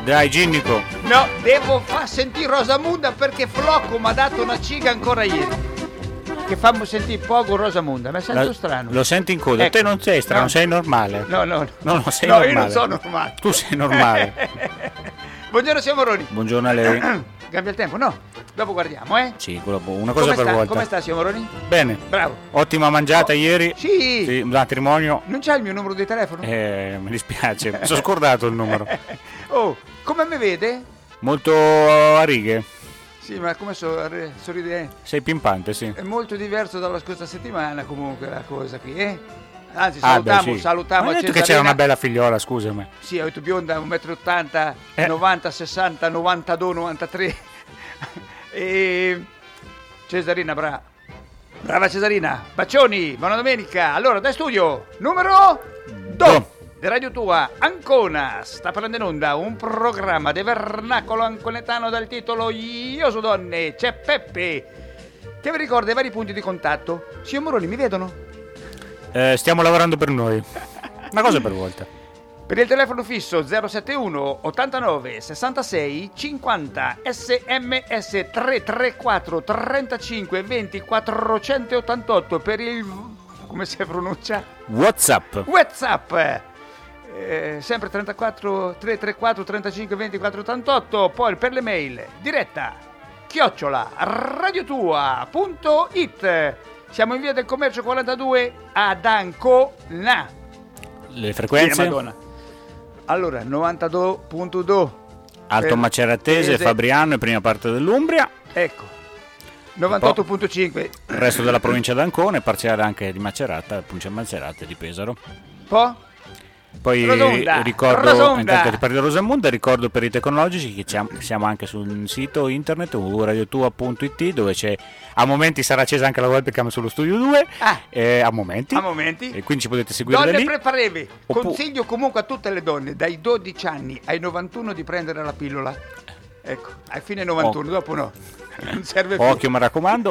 Dai, ginnico. No, devo far sentire Rosamunda perché Flocco mi ha dato una ciga ancora ieri. Che fammi sentire poco Rosamunda, mi sento strano. Lo senti in coda, Ecco. Te non sei strano, No. sei normale. No, sei normale. io non sono normale. Tu sei normale. Buongiorno signor Moroni. Buongiorno a lei. Cambia il tempo? No, dopo guardiamo, Sì, una cosa per volta. Come sta signor Moroni? Bene. Bravo. Ottima mangiata ieri. Sì. Matrimonio. Non c'ha il mio numero di telefono? Mi dispiace, mi sono scordato il numero. Oh, come mi vede? Molto a righe. Sì, ma come sorride? Sei pimpante, sì. È molto diverso dalla scorsa settimana comunque la cosa qui, eh? Anzi, Sì. salutiamo Ma hai a detto Cesarina. che c'era una bella figliola, scusami. Sì, ho detto bionda, 1,80 m, 90, 60, 92, 93. E Cesarina, brava Cesarina. Bacioni, buona domenica. Allora, da studio, numero 2 di Radio Tua, Ancona, sta prendendo in onda un programma di vernacolo anconetano dal titolo Io su donne, c'è Peppe, che vi ricorda i vari punti di contatto. Signor Moroni, mi vedono? Stiamo lavorando per noi. Una cosa per volta. Per il telefono fisso 071 89 66 50, SMS 334 35 20 488 per il... come si pronuncia? WhatsApp. Sempre 334 35 20 488. Poi per le mail diretta @radiotua.it. Siamo in via del Commercio 42 ad Ancona. Le frequenze? Madonna. Allora, 92.2 Alto Maceratese, Fabriano e prima parte dell'Umbria. Ecco. 98.5 il resto della provincia d'Ancona e parziale anche di Macerata, Puncia Macerata e di Pesaro. Poi ricordo, intanto che parli di Rosamunda, ricordo per i tecnologici che siamo anche sul sito internet radiotua.it, dove c'è, a momenti sarà accesa anche la webcam sullo studio 2, a momenti, e quindi ci potete seguire donne da lì. Preparevi. Consiglio comunque a tutte le donne dai 12 anni ai 91 di prendere la pillola. Ecco, a fine 91, dopo no, non serve più. Occhio, mi raccomando.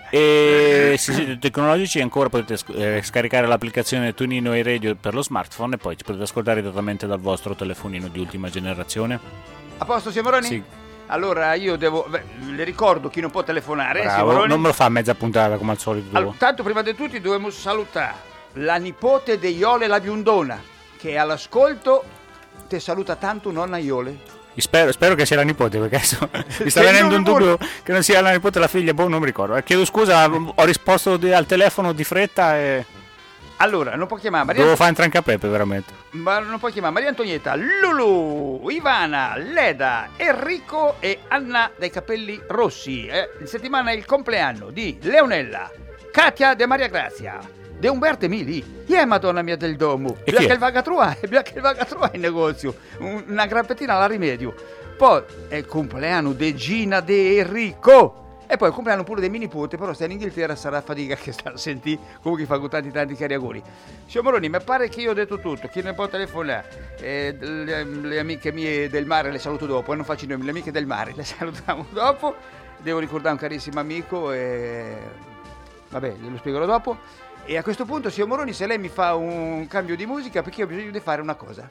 E se siete tecnologici ancora potete scaricare l'applicazione Tunino e Radio per lo smartphone e poi ci potete ascoltare direttamente dal vostro telefonino di ultima generazione. A posto, signor Moroni? Sì. Allora io le ricordo chi non può telefonare. Bravo, non me lo fa a mezza puntata come al solito. Allora, tanto prima di tutti dobbiamo salutare la nipote di Iole la biondona, che è all'ascolto. Te saluta tanto nonna Iole. Spero che sia la nipote, perché adesso mi sta venendo un dubbio che non sia la nipote o la figlia, non mi ricordo. Chiedo scusa, ho risposto al telefono di fretta e... Allora, non può chiamare Devo fare entrare in capepe, veramente. Ma non può chiamare Maria Antonietta, Lulu, Ivana, Leda, Enrico e Anna dai capelli rossi. In settimana è il compleanno di Leonella, Katia de Maria Grazia, De Umberto Emili. Madonna mia del domo. Bianca il Vagatrua in negozio. Una grappettina alla rimedio. Poi è il compleanno di Gina de Enrico. E poi il compleanno pure dei mini nipote, però sta in Inghilterra, sarà fatica che sta a sentire. Comunque fa tanti cari auguri. Signor Moroni, mi pare che io ho detto tutto. Chi ne può telefonare? Le amiche mie del mare le saluto dopo. Non faccio i nomi, le amiche del mare le salutiamo dopo. Devo ricordare un carissimo amico e... vabbè, glielo spiegherò dopo. E a questo punto, signor Moroni, se lei mi fa un cambio di musica, perché io ho bisogno di fare una cosa.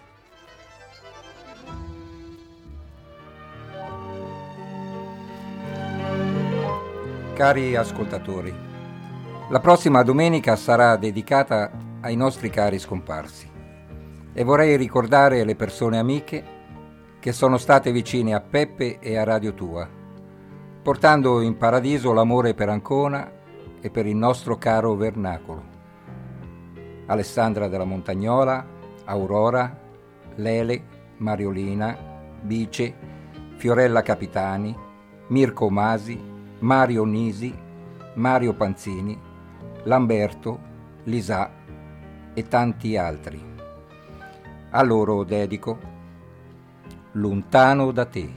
Cari ascoltatori, la prossima domenica sarà dedicata ai nostri cari scomparsi e vorrei ricordare le persone amiche che sono state vicine a Peppe e a Radio Tua, portando in paradiso l'amore per Ancona e per il nostro caro vernacolo. Alessandra della Montagnola, Aurora, Lele, Mariolina, Bice, Fiorella Capitani, Mirko Masi, Mario Nisi, Mario Panzini, Lamberto, Lisà e tanti altri. A loro dedico Lontano da te.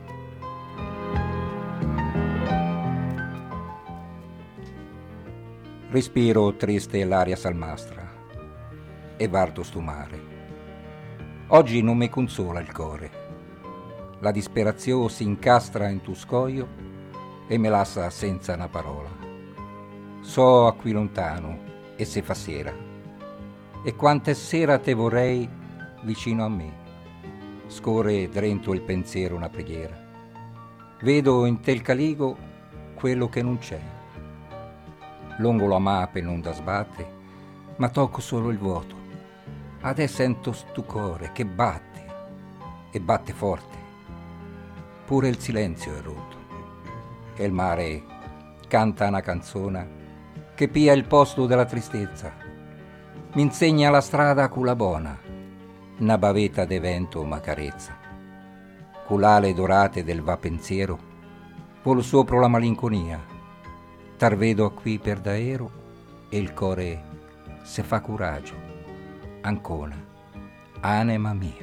Respiro triste l'aria salmastra e vardo sto mare. Oggi non mi consola il core. La disperazione si incastra in tu scoglio e me lascia senza una parola. So a qui lontano e se fa sera, e quante sera te vorrei vicino a me. scorre drento il pensiero una preghiera. Vedo in tel caligo quello che non c'è. Lungo la mape non da sbatte, ma tocco solo il vuoto. Adesso sento stu cuore che batte, e batte forte. Pure il silenzio è rotto. E il mare canta una canzone che pia il posto della tristezza. Mi insegna la strada con la bona, una bavetta de vento m'accarezza. Con l'ale dorate del va pensiero, volo sopra la malinconia. T'arvedo qui per daero e il core se fa coraggio, ancora, anima mia.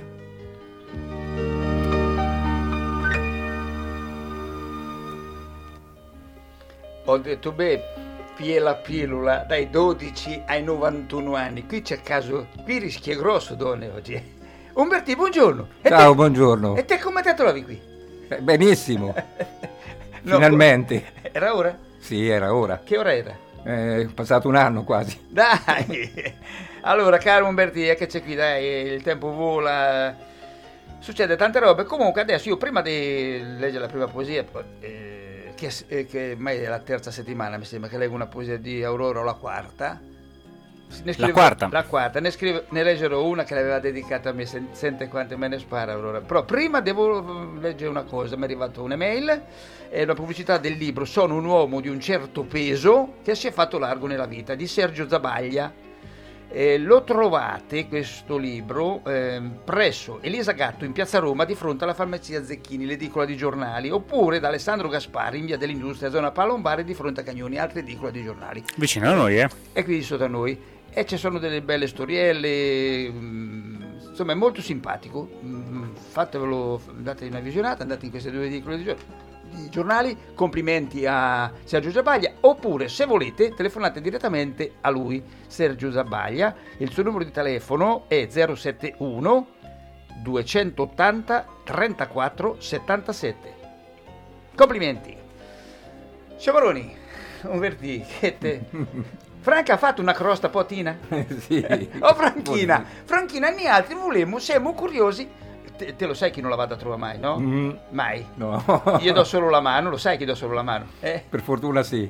Ho detto, pie la pillola dai 12 ai 91 anni. Qui c'è caso, qui rischia grosso, donne, oggi. Umberti, buongiorno. Ciao, buongiorno. E te come te trovi qui? Benissimo. Finalmente. Era ora? Sì, era ora. Che ora era? È passato un anno quasi. Dai! Allora, caro Umberti, che c'è qui, dai, il tempo vola, succede tante robe. Comunque adesso io, prima di leggere la prima poesia, che ormai è la terza settimana, mi sembra che leggo una poesia di Aurora, o la quarta. La quarta. La quarta, ne leggerò una che l'aveva dedicata a me, sente quante me ne spara Aurora. Però prima devo leggere una cosa, mi è arrivata un'email, è una pubblicità del libro Sono un uomo di un certo peso che si è fatto largo nella vita, di Sergio Zabaglia. Lo trovate, questo libro, presso Elisa Gatto in Piazza Roma, di fronte alla farmacia Zecchini, l'edicola di giornali, oppure da Alessandro Gaspari in via dell'Industria, zona Palombare, di fronte a Cagnoni, altra edicola di giornali. Vicino a noi, E qui sotto a noi. E ci sono delle belle storielle, insomma è molto simpatico. Fatevelo, date una visionata, andate in queste due edicole di giornali. Complimenti a Sergio Zabaglia, oppure se volete telefonate direttamente a lui, Sergio Zabaglia. Il suo numero di telefono è 071 280 34 77. Complimenti. Sciamaroni, Umberti, che te... Franca ha fatto una crosta potina? Sì. Franchina, noi altri volemo, siamo curiosi. Te lo sai chi non la vado a trovare mai, no? Mai. No. Io do solo la mano, lo sai chi do solo la mano? Per fortuna sì.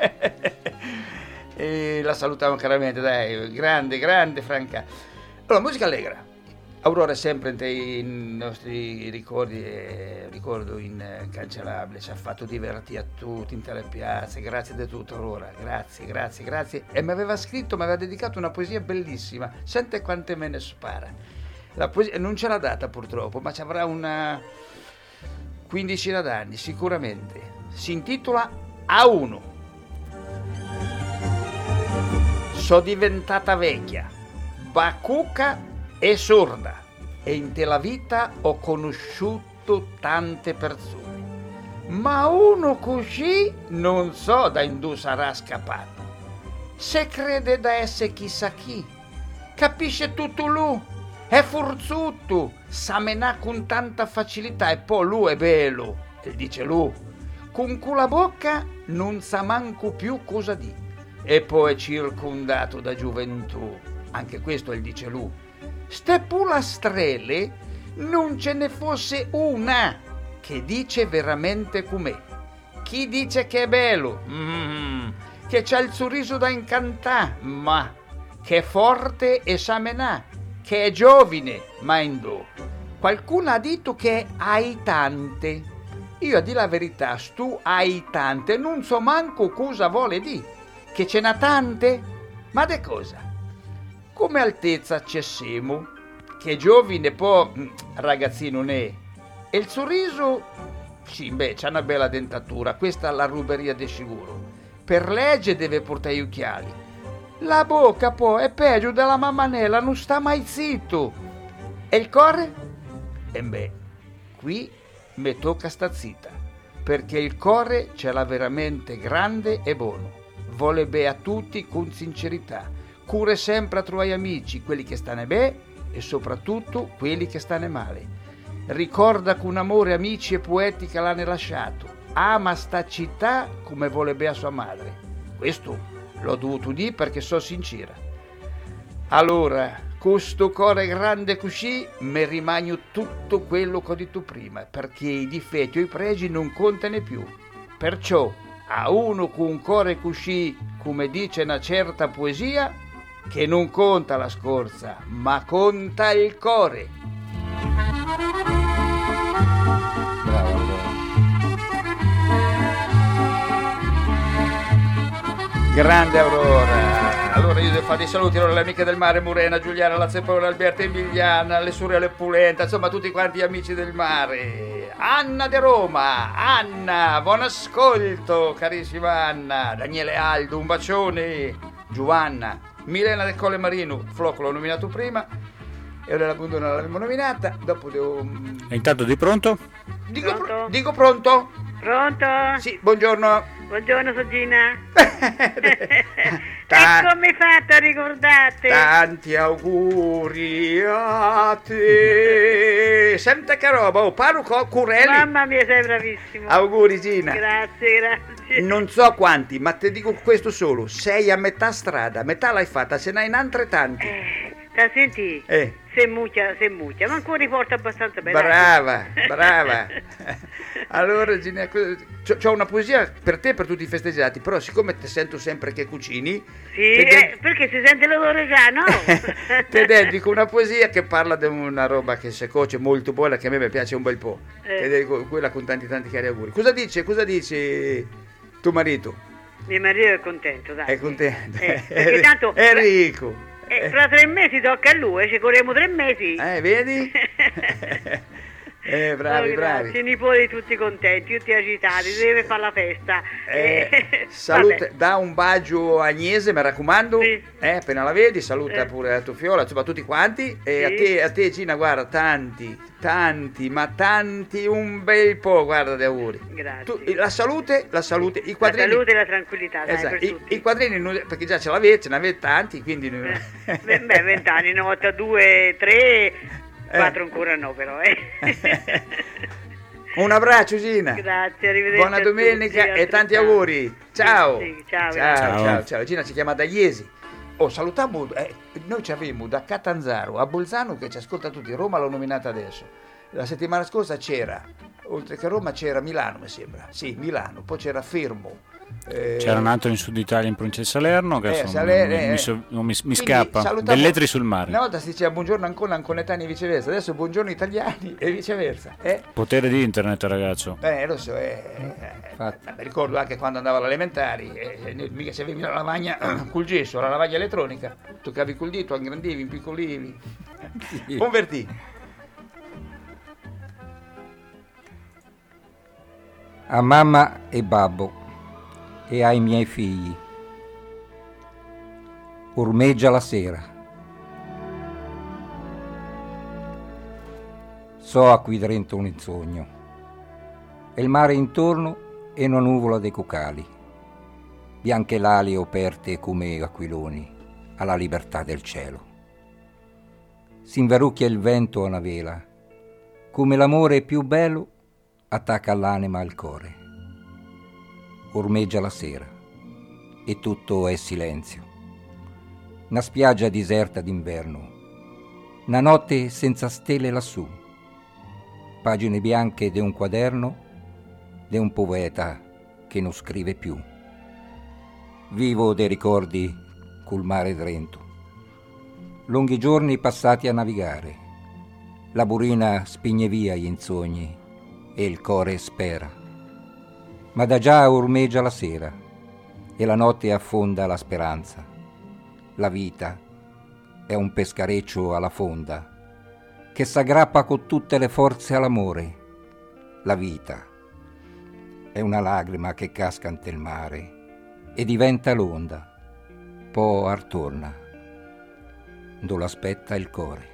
E la salutiamo caramente, dai, grande Franca. Allora, musica allegra. Aurora è sempre nei nostri ricordi, ricordo incancellabile, ci ha fatto divertire a tutti in tale piazza, grazie di tutto Aurora, grazie. E mi aveva dedicato una poesia bellissima, sente quante me ne spara. La poesia non ce l'ha data purtroppo, ma ci avrà una quindicina d'anni sicuramente. Si intitola A1. So diventata vecchia, bacuca e sorda, e in te la vita ho conosciuto tante persone, ma uno così non so da indù sarà scappato. Se crede da essere chissà chi, capisce tutto lui, è forzuto, sa menà con tanta facilità, e poi lui è bello, e dice lui, con quella bocca non sa manco più cosa di, e poi è circondato da gioventù, anche questo è il dice lui. Ste pulastrelle non ce ne fosse una che dice veramente com'è. Chi dice che è bello, che c'ha il sorriso da incantà, ma che è forte e sa menà, che è giovine, ma indò. Qualcuno ha detto che è aitante. Io a dire la verità, stu aitante non so manco cosa vuole di. Che ce n'ha tante? Ma de cosa? Come altezza c'è Semo, che è giovine, poi ragazzino ne è. E il sorriso, sì, c'ha una bella dentatura, questa è la ruberia di sicuro. Per legge deve portare gli occhiali. La bocca poi è peggio della mammanella, non sta mai zitto. E il cuore? Qui mi tocca sta zitta, perché il cuore ce l'ha veramente grande e buono. Vuole bene a tutti con sincerità. Cure sempre a tuoi amici, quelli che stanno bene e soprattutto quelli che stanno male. Ricorda con amore amici e poeti che l'hanno lasciato. Ama sta città come vuole bene a sua madre. Questo l'ho dovuto dire perché sono sincera. Allora, questo cuore grande così mi rimane tutto quello che ho detto prima, perché i difetti o i pregi non contano più. Perciò a uno con un cuore così, come dice una certa poesia, che non conta la scorza, ma conta il cuore. Grande Aurora. Allora io devo fare dei saluti alle amiche del mare, Murena, Giuliana, la Zeppola, Alberta, Emiliana, le sorelle Pulenta, insomma tutti quanti gli amici del mare. Anna de Roma, Anna, buon ascolto carissima Anna. Daniele Aldo, un bacione. Giovanna, Milena del Colle Marino, Flocco l'ho nominato prima, e ora la Bundona l'abbiamo nominata, dopo devo... E intanto di pronto? Dico pronto? Pronto? Sì, buongiorno. Buongiorno Sogina. E come fatto a ricordate? Tanti auguri a te. Senta che roba, parlo Curelli. Mamma mia, sei bravissimo. Auguri Gina. Grazie. Non so quanti, ma ti dico questo solo. Sei a metà strada, metà l'hai fatta, se n'hai in altre tanti. Senti, se muccia, ma ancora riporta abbastanza bene. Brava. Allora Gina, c'ho una poesia per te e per tutti i festeggiati, però siccome ti sento sempre che cucini... Sì, perché si sente l'odore già, no? Ti dedico una poesia che parla di una roba che si cuoce molto buona, che a me piace un bel po'. Ti dedico quella con tanti cari auguri. Cosa dice tuo marito? Mio marito è contento, dai. È contento. Perché tanto... Enrico. Fra 3 mesi tocca a lui, ci corriamo 3 mesi. Vedi? Bravi. I nipoti tutti contenti, tutti agitati, deve fare la festa. Saluta, da un bacio a Agnese, mi raccomando. Sì. Appena la vedi, saluta pure la tua fiola, insomma tutti quanti. E a te Gina, guarda, tanti, un bel po', guarda, di auguri. Grazie. La salute, i quadrini. La salute e la tranquillità, esatto. Dai, I quadrini, perché già ce ne avete tanti, quindi... 20 anni, ne ho 2, 3... 4 ancora no, però. Un abbraccio Gina. Grazie, arrivederci. Buona domenica e tanti auguri. Ciao. Ciao. Gina ci chiama da Iesi. Salutiamo, noi ci avevamo da Catanzaro a Bolzano che ci ascolta tutti. Roma l'ho nominata adesso. La settimana scorsa c'era, oltre che Roma c'era Milano, mi sembra. Sì, Milano, poi c'era Fermo. C'era un altro in Sud Italia, in provincia di Salerno, che mi scappa. Velletri sul mare. Una volta si diceva buongiorno Anconetani e viceversa, adesso buongiorno italiani e viceversa. Potere di internet, ragazzo. Lo so, mi ricordo anche quando andavo alle elementari, mica se avevi la lavagna col gesso, la lavagna elettronica, toccavi col dito, aggrandivi, impiccolivi, convertì. A mamma e babbo e ai miei figli. Ormeggia la sera. So a qui dentro un sogno. E il mare intorno e una nuvola dei cocali. Bianche l'ali aperte come aquiloni alla libertà del cielo. S'inverucchia il vento a una vela. Come l'amore più bello attacca all'anima al cuore. Ormeggia la sera e tutto è silenzio. Una spiaggia deserta d'inverno, una notte senza stelle lassù, pagine bianche di un quaderno di un poeta che non scrive più. Vivo dei ricordi col mare drento, lunghi giorni passati a navigare, la burina spigne via gli insogni e il core spera. Ma da già ormeggia la sera e la notte affonda la speranza. La vita è un pescareccio alla fonda che s'aggrappa con tutte le forze all'amore. La vita è una lagrima che casca ante il mare e diventa l'onda, poi artorna, dove l'aspetta il core.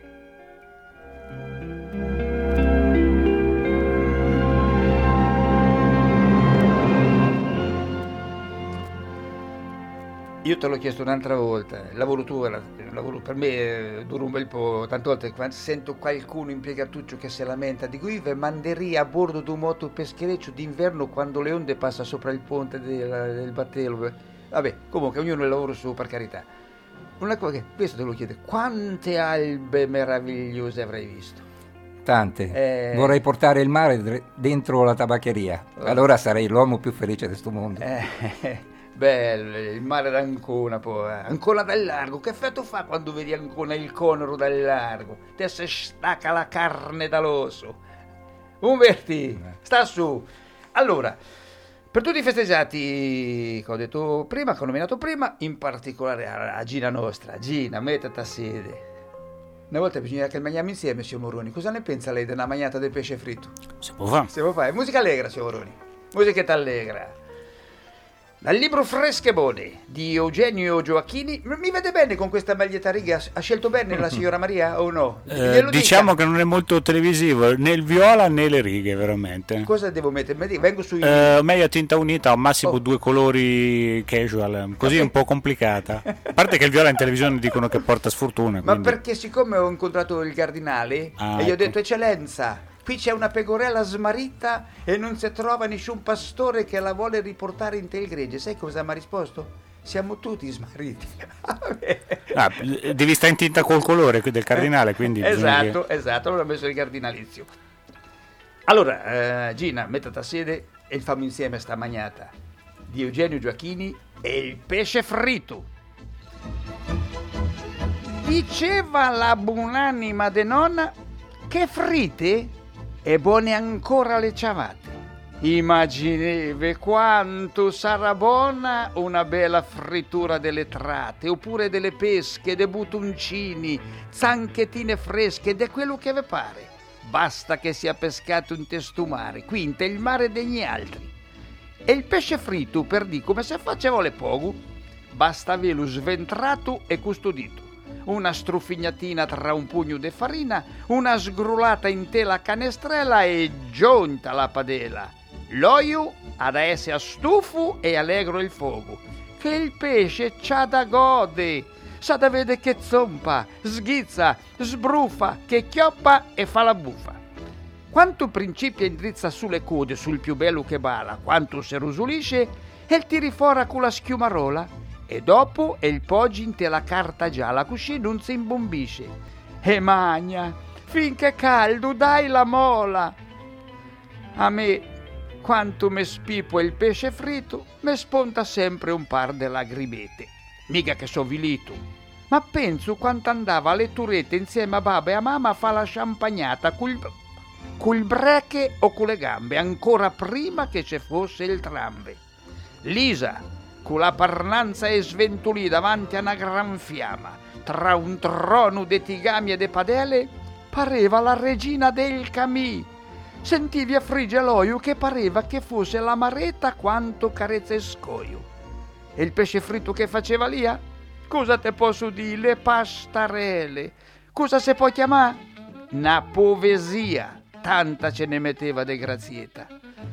Io te l'ho chiesto un'altra volta, il lavoro tuo, per me dura un bel po', tante volte quando sento qualcuno impiegatuccio che si lamenta, dico io vi manderei a bordo di un moto peschereccio d'inverno quando le onde passano sopra il ponte del battello. Vabbè, comunque ognuno il lavoro suo, per carità. una cosa che questo te lo chiedo, quante albe meravigliose avrei visto? Tante. Vorrei portare il mare dentro la tabaccheria, allora sarei l'uomo più felice di questo mondo. Bello, il mare d'Ancona poi. Ancona dal largo, che effetto fa quando vedi Ancona il Conero dal largo? Te si stacca la carne dall'osso. Umberti, sta su. Allora, per tutti i festeggiati che ho detto prima, che ho nominato prima, in particolare a Gina nostra, Gina, mettiti a sede. Una volta bisogna che mangiamo insieme, signor Moroni. Cosa ne pensa lei della magnata del pesce fritto? Si può fare. Si può fare. Musica allegra, signor Moroni. Musichetta allegra. Dal libro Fresche Buone di Eugenio Gioacchini. Mi vede bene con questa maglietta a righe? Ha scelto bene la signora Maria o no? Diciamo che non è molto televisivo, né il viola né le righe, veramente. Cosa devo mettere? Vengo sui... meglio a tinta unita, al massimo 2 colori casual, così è un po' complicata. A parte che il viola in televisione dicono che porta sfortuna. Ma perché siccome ho incontrato il cardinale e gli ho detto eccellenza, qui c'è una pecorella smarrita e non si trova nessun pastore che la vuole riportare in te il gregge. Sai cosa mi ha risposto? Siamo tutti smarriti. Devi stare in tinta col colore del cardinale, quindi esatto, allora ho messo il cardinalizio. Allora, Gina, mettiti a sede e fammi insieme sta magnata di Eugenio Gioacchini e il pesce fritto. Diceva la buonanima de nonna che fritte e buone ancora le ciabatte. Immaginevi quanto sarà buona una bella frittura delle trate, oppure delle pesche, dei buttoncini, zanchettine fresche, ed è quello che vi pare. Basta che sia pescato in testumare, qui in il mare degli altri. E il pesce fritto, per di come se faceva le pogu, basta averlo sventrato e custodito. Una strufignatina tra un pugno di farina, una sgrulata in tela canestrella e giunta la padella. L'olio ad essere a stufo e allegro il fuoco, che il pesce c'ha da gode, sa da vede che zompa, sghizza, sbruffa, che chioppa e fa la buffa. Quanto principia indrizza sulle code sul più bello che bala, quanto se rusulisce e tiri fuori con la schiumarola, e dopo il poggi in te la carta gialla così non si imbombisce. E magna, finché caldo, dai la mola. A me, quanto me spipo il pesce fritto, me sponta sempre un par de lagrimette. Mica che so vilito, ma penso quanto andava alle turette insieme a babba e a mamma a fa la champagnata col breche o con le gambe, ancora prima che ci fosse il tramve. Lisa, con la parnanza e sventolì davanti a una gran fiamma, tra un trono de tigami e de padelle, pareva la regina del camì. Sentivi a frigge l'olio che pareva che fosse la maretta quanto carezza e scoio. E il pesce fritto che faceva lì? Cosa te posso dire? Le pastarelle. Cosa si può chiamare? Una poesia. Tanta ce ne metteva de grazietta.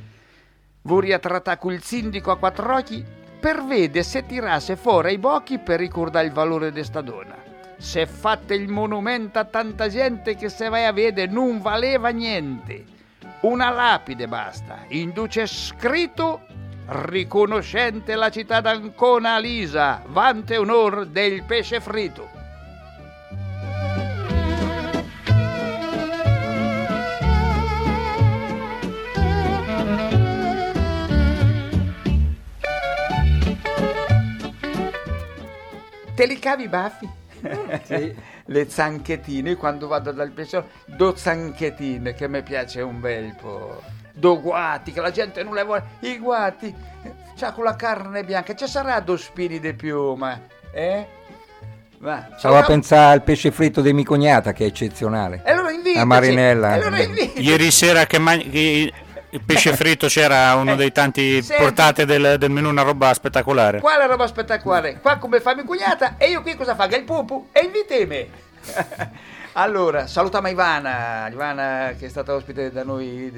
Vorria trattare col sindaco a 4 occhi per vedere se tirasse fuori i bocchi per ricordare il valore de sta donna. Se fatte il monumento a tanta gente che se vai a vedere non valeva niente. Una lapide basta, induce scritto riconoscente la città d'Ancona a Lisa, vante onor del pesce fritto. Te li cavi i baffi? Sì. Le zanchettine, quando vado dal pesce, 2 zanchettine che mi piace un bel po'. 2 guati, che la gente non le vuole. I guati, c'ha con la carne bianca, ci sarà 2 spini di piuma, Va. Stavo a pensare al pesce fritto di mia cognata, che è eccezionale. E allora invitaci. A Marinella. Ieri sera che il pesce fritto c'era uno dei tanti portate del menù, una roba spettacolare. Quale roba spettacolare? Qua come fa mia cognata e io qui cosa fa? Il pupu e invitemi. Allora, salutiamo Ivana che è stata ospite da noi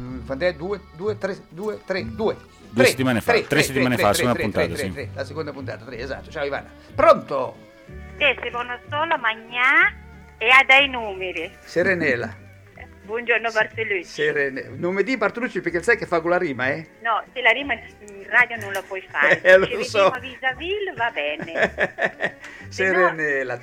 3 settimane fa, la seconda puntata, sì. La seconda puntata, 3, esatto. Ciao Ivana. Pronto? Si buono solo a mangiare e a dai numeri. Serenela. Buongiorno Bartolucci. Non mi di Bartolucci perché sai che fa con la rima, eh? No, se la rima in radio non la puoi fare. Lo so. Se vis-à-vis va bene. Serenella,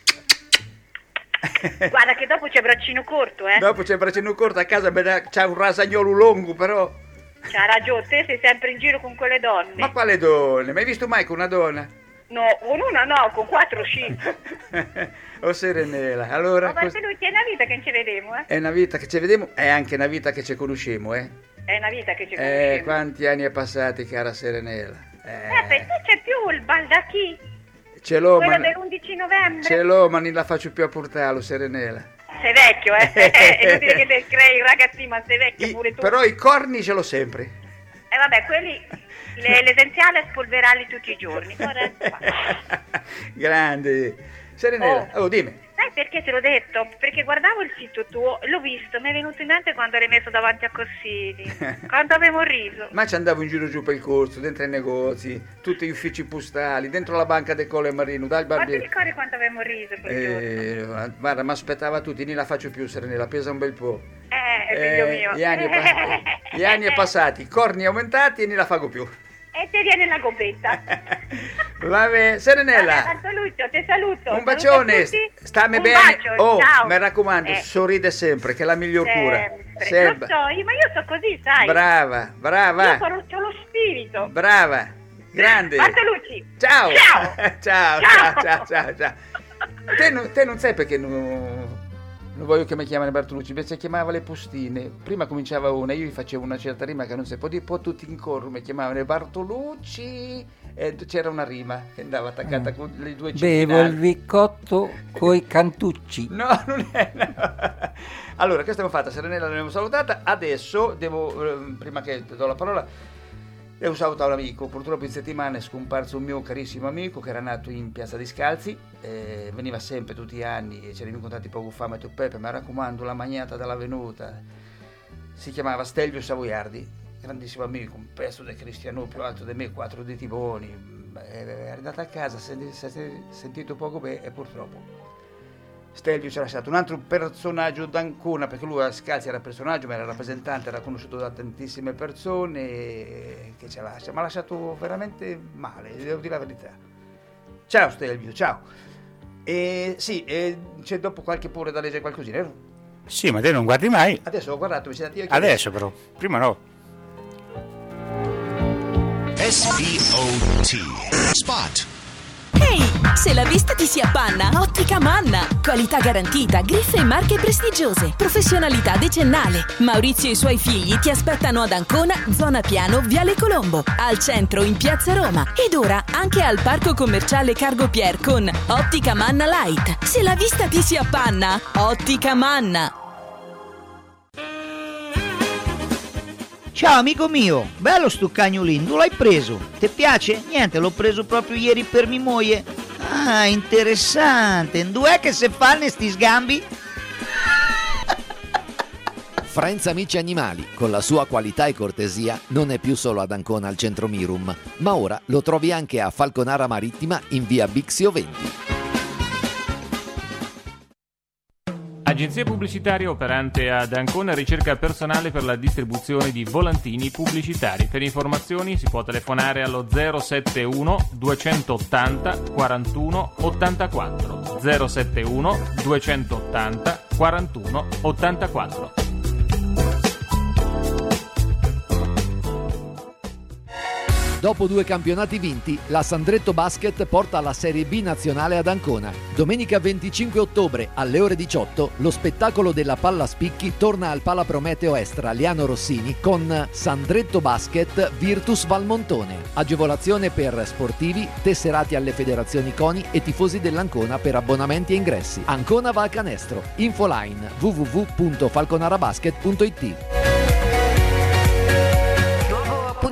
Guarda che dopo c'è braccino corto, Dopo c'è braccino corto, a casa c'ha un rasagnolo lungo, però. C'ha ragione, te sei sempre in giro con quelle donne. Ma quale donne? Mi hai visto mai con una donna? No, con una no, con 4 sì. Serenella, allora... Ma Bartolucci, è una vita che non ci vediamo, È una vita che ci vediamo, è anche una vita che ci conosciamo, È una vita che ci conosciamo. Quanti anni è passati, cara Serenella? Per te c'è più il baldacchi? Ce l'ho, quello dell'11 novembre? Ce l'ho, ma non la faccio più a portarlo, Serenella. Sei vecchio, È inutile che te crei ragazzini, ma sei vecchio pure tu. Però i corni ce l'ho sempre. Vabbè, quelli... L'essenziale è spolverarli tutti i giorni. Grande. Serenella, dimmi. Sai perché te l'ho detto? Perché guardavo il sito tuo, l'ho visto, mi è venuto in mente quando eri messo davanti a Cossini. Quando avevo riso. Ma ci andavo in giro giù per il corso, dentro ai negozi, tutti gli uffici postali, dentro la banca del Colle Marino, dal barbiere. Ma ti ricordi quanto avevo riso quel giorno? Guarda, mi aspettava tutti, non la faccio più, Serenella, pesa un bel po'. Figlio mio. Gli anni è passati, corni aumentati e non la fago più. E te viene la gobbetta. Vabbè, Serenella. Bartoluccio, ti saluto. Un bacione, stammi bene. Bacio, ciao. Mi raccomando, sorride sempre, che è la miglior cura. Sempre. Lo so, ma io so così, sai. Brava. Io ho lo spirito. Brava, grande. Bartolucci. Ciao. Ciao. Te non sai perché non voglio che mi chiamano Bartolucci, invece chiamava le postine. Prima cominciava una, io gli facevo una certa rima che non si può dire, poi tutti in coro mi chiamavano Bartolucci e c'era una rima che andava attaccata con le due cifre. Bevo il vicotto coi cantucci. No, non è. No. Allora, questa abbiamo fatta, Serenella l'abbiamo salutata, adesso devo, prima che do la parola, devo salutare un amico. Purtroppo in settimana è scomparso un mio carissimo amico che era nato in Piazza dei Scalzi, veniva sempre tutti gli anni e ci eravamo incontrati poco fa, Matteo Pepe, mi raccomando, la magnata della venuta. Si chiamava Stelvio Savoiardi, grandissimo amico, un pezzo del cristiano più alto di me, 4 diti buoni. È arrivato a casa, si è sentito poco bene e purtroppo Stelvio ci ha lasciato. Un altro personaggio d'Ancona, perché lui a Scalzi era personaggio, ma era rappresentante, era conosciuto da tantissime persone, che ci lascia. Mi ha lasciato veramente male, devo dire la verità. Ciao Stelvio, ciao. C'è dopo qualche pure da leggere qualcosina, vero? Sì, ma te non guardi mai. Adesso ho guardato, mi siete io. Adesso però, prima no. SPOT Spot. Ehi, se la vista ti si appanna, Ottica Manna. Qualità garantita, griffe e marche prestigiose, professionalità decennale. Maurizio e i suoi figli ti aspettano ad Ancona, zona Piano, Viale Colombo, al centro in Piazza Roma ed ora anche al parco commerciale Cargo Pier con Ottica Manna Light. Se la vista ti si appanna, Ottica Manna. Ciao amico mio, bello sto cagnolino, dove l'hai preso? Ti piace? Niente, l'ho preso proprio ieri per mia moglie. Ah, interessante, dov'è che se fanno sti sgambi? Friends Amici Animali, con la sua qualità e cortesia, non è più solo ad Ancona al centro Mirum, ma ora lo trovi anche a Falconara Marittima in via Bixio 20. Agenzia pubblicitaria operante ad Ancona ricerca personale per la distribuzione di volantini pubblicitari. Per informazioni si può telefonare allo 071 280 41 84 071 280 41 84. Dopo 2 campionati vinti, la Sandretto Basket porta la Serie B nazionale ad Ancona. Domenica 25 ottobre alle ore 18 lo spettacolo della palla spicchi torna al Pala Prometeo Estra Liano Rossini con Sandretto Basket Virtus Valmontone. Agevolazione per sportivi, tesserati alle federazioni CONI e tifosi dell'Ancona per abbonamenti e ingressi. Ancona va a canestro. Infoline www.falconarabasket.it. Nuovo appuntamento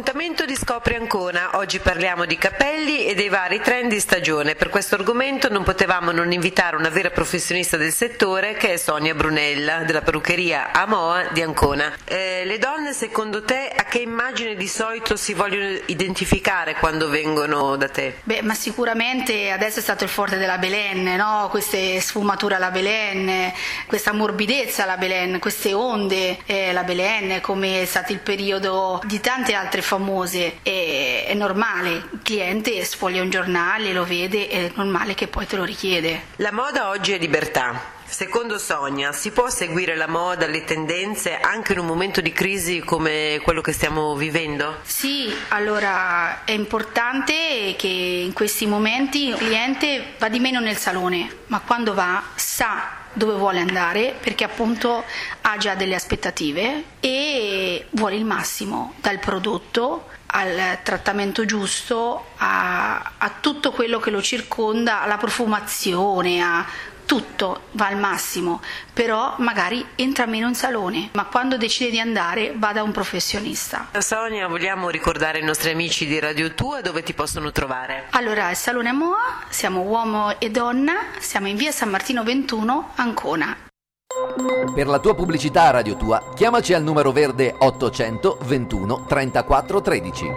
di Scopri Ancona. Oggi parliamo di capelli e dei vari trend di stagione. Per questo argomento non potevamo non invitare una vera professionista del settore, che è Sonia Brunella della parruccheria Amoa di Ancona. Le donne, secondo te, a che immagine di solito si vogliono identificare quando vengono da te? Ma sicuramente adesso è stato il forte della Belen, no? Queste sfumature alla Belen, questa morbidezza alla Belen, queste onde la Belen, come è stato il periodo di tante altre famose. È normale, il cliente sfoglia un giornale, lo vede, è normale che poi te lo richiede. La moda oggi è libertà. Secondo Sonia, si può seguire la moda, le tendenze anche in un momento di crisi come quello che stiamo vivendo? Sì, allora è importante che in questi momenti il cliente va di meno nel salone, ma quando va sa dove vuole andare, perché appunto ha già delle aspettative e vuole il massimo, dal prodotto al trattamento giusto, a tutto quello che lo circonda, alla profumazione, a tutto va al massimo, però magari entra meno in salone, ma quando decide di andare va da un professionista. Sonia, vogliamo ricordare ai nostri amici di Radio Tua dove ti possono trovare? Allora, il Salone Amoa, siamo uomo e donna, siamo in via San Martino 21, Ancona. Per la tua pubblicità a Radio Tua, chiamaci al numero verde 800 21 34 13.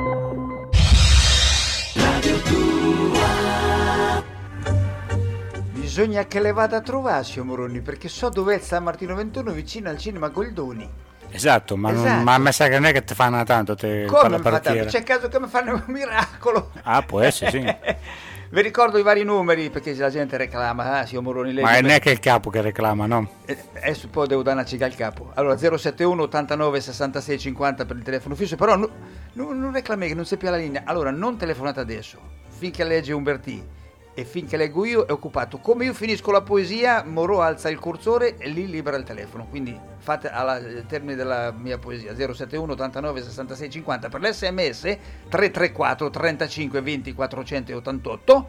Radio Tua. Bisogna che le vada a trovare, signor Moroni, perché so dov'è il San Martino 21, vicino al cinema Goldoni. Esatto, ma a me sa che non è che ti fanno tanto te. Come mi fa tanto? C'è caso che mi fanno un miracolo. Ah, può essere, sì. Vi ricordo i vari numeri, perché la gente reclama, signor Moroni. Ma non è che è il capo che reclama, no? Adesso poi devo dare una ciga al capo. Allora, 071 89 66 50 per il telefono fisso, però non reclami che non sia più alla linea. Allora, non telefonate adesso, finché legge Umbertì. E finché leggo io è occupato. Come io finisco la poesia, Moro alza il cursore e lì libera il telefono. Quindi fate al termine della mia poesia 071 89 66 50 per l'SMS 334 35 20 488.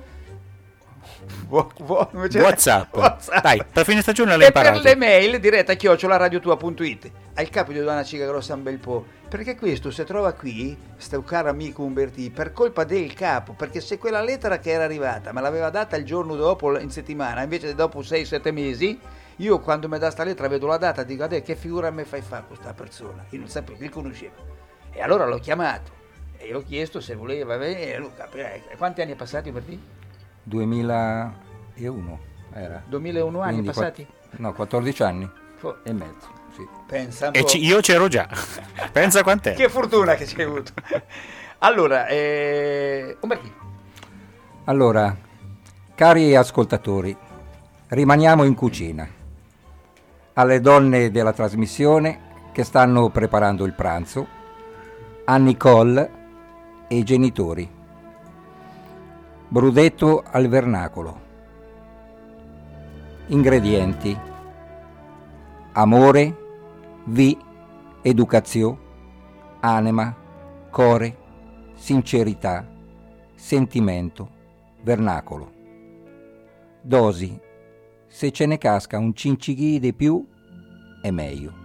WhatsApp. Dai, per fine stagione l'hai imparato. E per le mail diretta @radiotua.it. Al capo di una ciga grossa un bel po', perché questo si trova qui, sto caro amico Umbertì, per colpa del capo, perché se quella lettera che era arrivata me l'aveva data il giorno dopo in settimana, invece dopo 6-7 mesi, io quando mi dà sta lettera vedo la data, dico adesso che figura mi fai fare questa persona, io non sapevo, li conoscevo, e allora l'ho chiamato e gli ho chiesto se voleva venire. Luca, quanti anni è passati Umbertì? 2001 era. 2001 anni quindi passati? No, 14 anni e mezzo, sì. Pensa un po'. E io c'ero già. Pensa quant'è. Che fortuna che ci hai avuto. Allora, Umbertì. Allora, cari ascoltatori, rimaniamo in cucina. Alle donne della trasmissione che stanno preparando il pranzo, a Nicole e i genitori. Brudetto al vernacolo. Ingredienti: amore, vi, educazione, anima, core, sincerità, sentimento, vernacolo. Dosi: se ce ne casca un cincighì di più è meglio.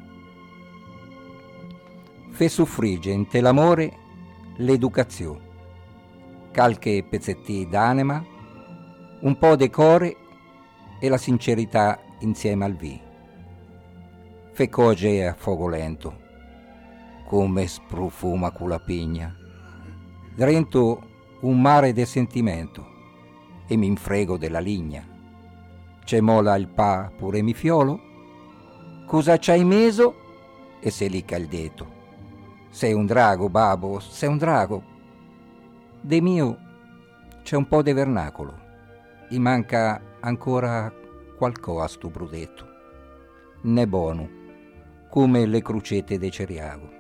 Fe soffrigge in te l'amore, l'educazione. Qualche pezzettì d'anima, un po' de core e la sincerità insieme al vi. Fe cose a fuoco lento, come sprofuma con la pigna. Drento un mare de sentimento e mi infrego della ligna. C'è mola il pa pure mi fiolo, cosa c'hai meso e se lì caldeto. Sei un drago, babbo, sei un drago. De mio c'è un po' di vernacolo, gli manca ancora qualcosa a sto brudetto, ne buono, come le crucette de Ceriago.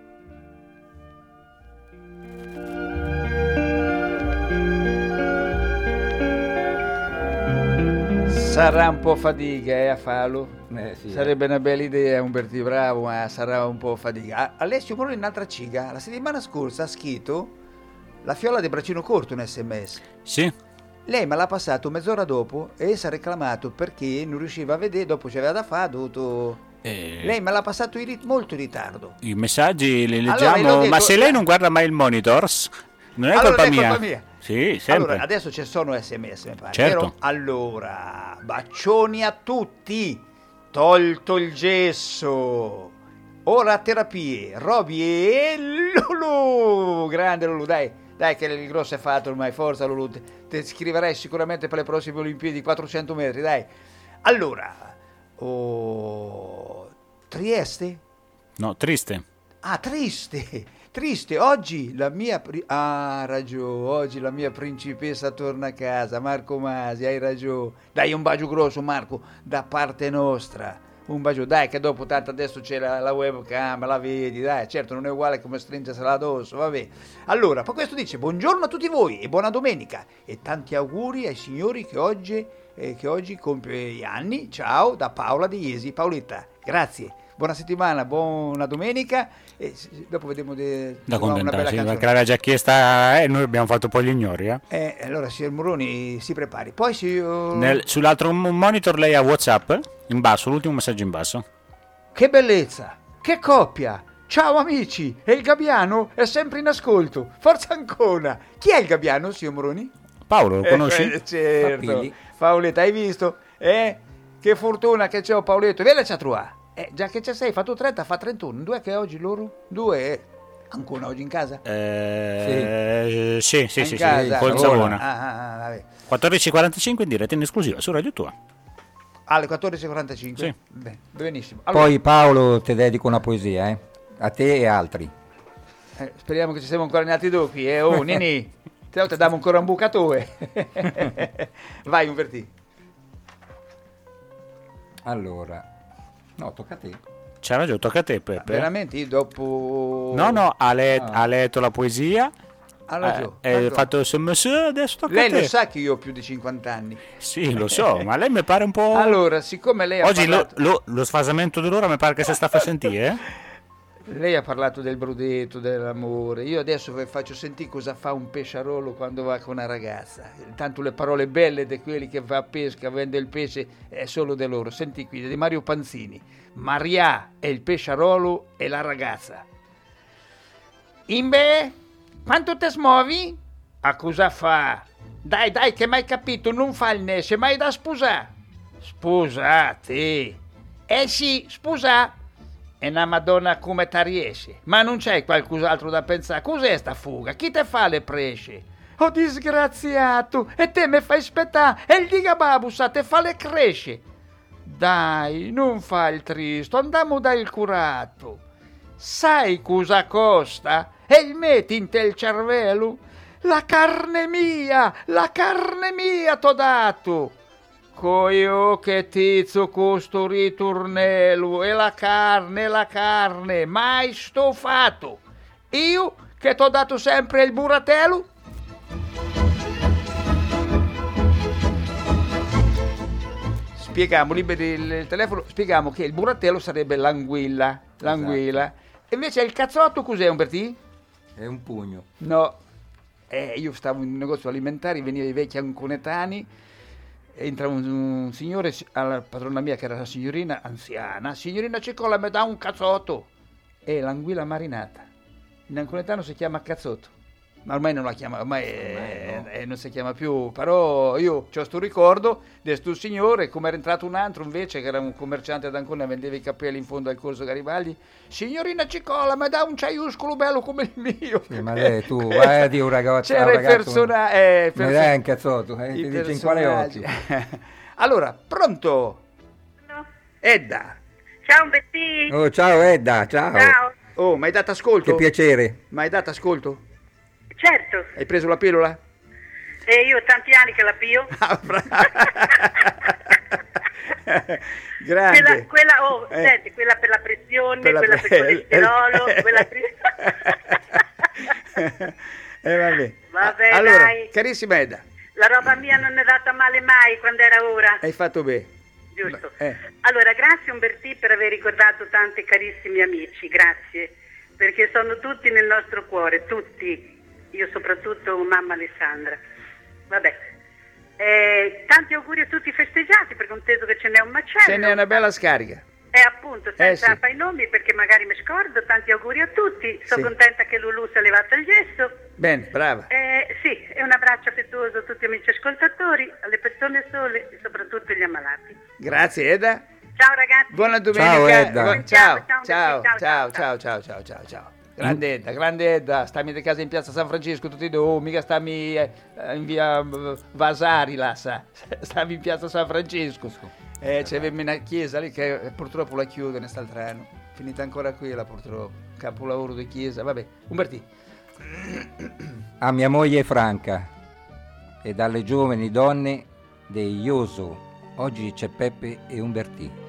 Sarà un po' fatica a farlo, sì, sarebbe una bella idea, Umbertì, bravo, ma sarà un po' fatica. Alessio Moroni, un'altra ciga, la settimana scorsa ha scritto la fiola di braccino corto un SMS. Sì. Lei me l'ha passato mezz'ora dopo e si è reclamato perché non riusciva a vedere, dopo c'aveva da fare, ha dovuto Lei me l'ha passato molto in ritardo. I messaggi li leggiamo, allora, ma se lei non guarda mai il monitors, non è colpa mia. Sì, sempre. Allora, adesso ci sono SMS, mi pare. Certo. Vero? Allora, bacioni a tutti. Tolto il gesso. Ora terapie. Roby e Lulu. Grande Lulu, dai che il grosso è fatto ormai. Forza Lulu. Ti scriverai sicuramente per le prossime Olimpiadi 400 metri, dai. Allora, Trieste? No, Triste. Ah, Triste. Oggi la mia oggi la mia principessa torna a casa. Marco Masi, hai ragione. Dai un bacio grosso, Marco, da parte nostra. Un bacio, dai, che dopo tanto adesso c'è la webcam, la vedi, dai, certo non è uguale come stringersela addosso, vabbè. Allora, poi questo dice: buongiorno a tutti voi e buona domenica e tanti auguri ai signori che oggi compie gli anni. Ciao da Paola di Iesi. Paoletta, grazie. Buona settimana, buona domenica e dopo vediamo una bella canzone. Perché l'aveva già chiesta noi abbiamo fatto poi gli ignori. Allora signor Moroni si prepari. Poi sull'altro monitor lei ha WhatsApp in basso, l'ultimo messaggio in basso. Che bellezza, che coppia. Ciao amici, e il Gabbiano è sempre in ascolto. Forza Ancona. Chi è il Gabbiano, signor Moroni? Paolo, lo conosci? Certo. Paoletta, hai visto? Che fortuna che c'ho, Paoletto. Vieni a trovare. Già che c'è 6, fatto 30, fa 31. Due che oggi loro? Due. Ancora oggi in casa? Sì, con Savona. 14.45 in diretta in esclusiva su Radio Tua. Alle 14.45? Sì. Benissimo. Allora, poi Paolo ti dedico una poesia, a te e altri. Speriamo che ci siamo ancora in altri doppi, Nini. Te diamo ancora un bucatore. Vai, Umbertì. Allora, no, tocca a te. C'ha ragione, tocca a te, Peppe. Veramente, io dopo... No, ha letto la poesia. Ha ragione. Ha fatto SMS, adesso tocca lei a te. Lei lo sa che io ho più di 50 anni. Sì, lo so, ma lei mi pare un po'... Allora, siccome lei oggi ha parlato... lo sfasamento dell'ora mi pare che si sta a sentire, Lei ha parlato del brudetto, dell'amore. Io adesso vi faccio sentire cosa fa un pesciarolo quando va con una ragazza. Tanto le parole belle di quelli che va a pesca, vende il pesce, è solo di loro. Senti qui, di Mario Panzini. Maria è il pesciarolo e la ragazza. Imbe, quanto te smuovi? A cosa fa? Dai, che mai capito, non fa il nesce, ma è da sposare. Sposate. Sì, sposare. E una madonna come ti riesce? Ma non c'è qualcos'altro da pensare? Cos'è sta fuga? Chi te fa le presce? Oh disgraziato! E te me fai aspettare! E il digababusa te fa le cresce! Dai, non fa il tristo, andiamo dal curato! Sai cosa costa? E il metti in te il cervello? La carne mia, t'ho dato! Coio che tizzo costo ritornello e la carne, mai stofato. Io che t'ho dato sempre il buratello. Spieghiamo, liberi il telefono, spieghiamo che il buratello sarebbe l'anguilla. Esatto. E invece il cazzotto cos'è, Umbertì? È un pugno. No, io stavo in un negozio alimentare, venivano i vecchi anconetani. Entra un signore alla padrona mia che era una signorina anziana. Signorina Cicola, mi dà un cazzotto. È l'anguilla marinata. In anconetano si chiama cazzotto. Ma ormai non la chiama, non si chiama più. Però io ho sto ricordo di sto signore, come era entrato un altro invece, che era un commerciante ad Ancona, vendeva i capelli in fondo al corso Garibaldi. Signorina Cicola, mi dà un ciaiuscolo bello come il mio. Sì, ma lei, tu vai a dire un ragazzo. C'era il personaggio. Mi dai un cazzotto, ti dice in quale occhio. Allora, pronto? No. Edda. Ciao Betty. Oh, ciao Edda, ciao. Oh, mi hai dato ascolto? Che piacere. Mi hai dato ascolto? Certo. Hai preso la pillola? Io ho tanti anni che la pio. Grande. Senti, quella per la pressione, quella per il colesterolo, quella vabbè. Vabbè, allora, dai. Carissima Edda. La roba mia non è andata male mai quando era ora. Hai fatto bene. Giusto. Allora, grazie Umbertì per aver ricordato tanti carissimi amici, grazie. Perché sono tutti nel nostro cuore, tutti. Io soprattutto mamma Alessandra. Vabbè. Tanti auguri a tutti i festeggiati, perché ho inteso che ce n'è un macello. Ce n'è una bella scarica. Appunto. appunto, senza fare i nomi perché magari mi scordo. Tanti auguri a tutti, sono contenta che Lulu si è levata il gesso. Bene, brava. Sì, e un abbraccio affettuoso a tutti gli amici ascoltatori, alle persone sole e soprattutto agli ammalati. Grazie Edda. Ciao ragazzi. Buona domenica. Ciao Edda. Ciao. Grande Edda, stammi di casa in piazza San Francisco tutti e due, mica stammi in via Vasari là, stammi in piazza San Francisco. C'è una chiesa lì che purtroppo la chiudono quest'altro anno, finita ancora quella purtroppo, capolavoro di chiesa, vabbè. Umbertì. A mia moglie Franca e dalle giovani donne dei Ioso, oggi c'è Peppe e Umbertì.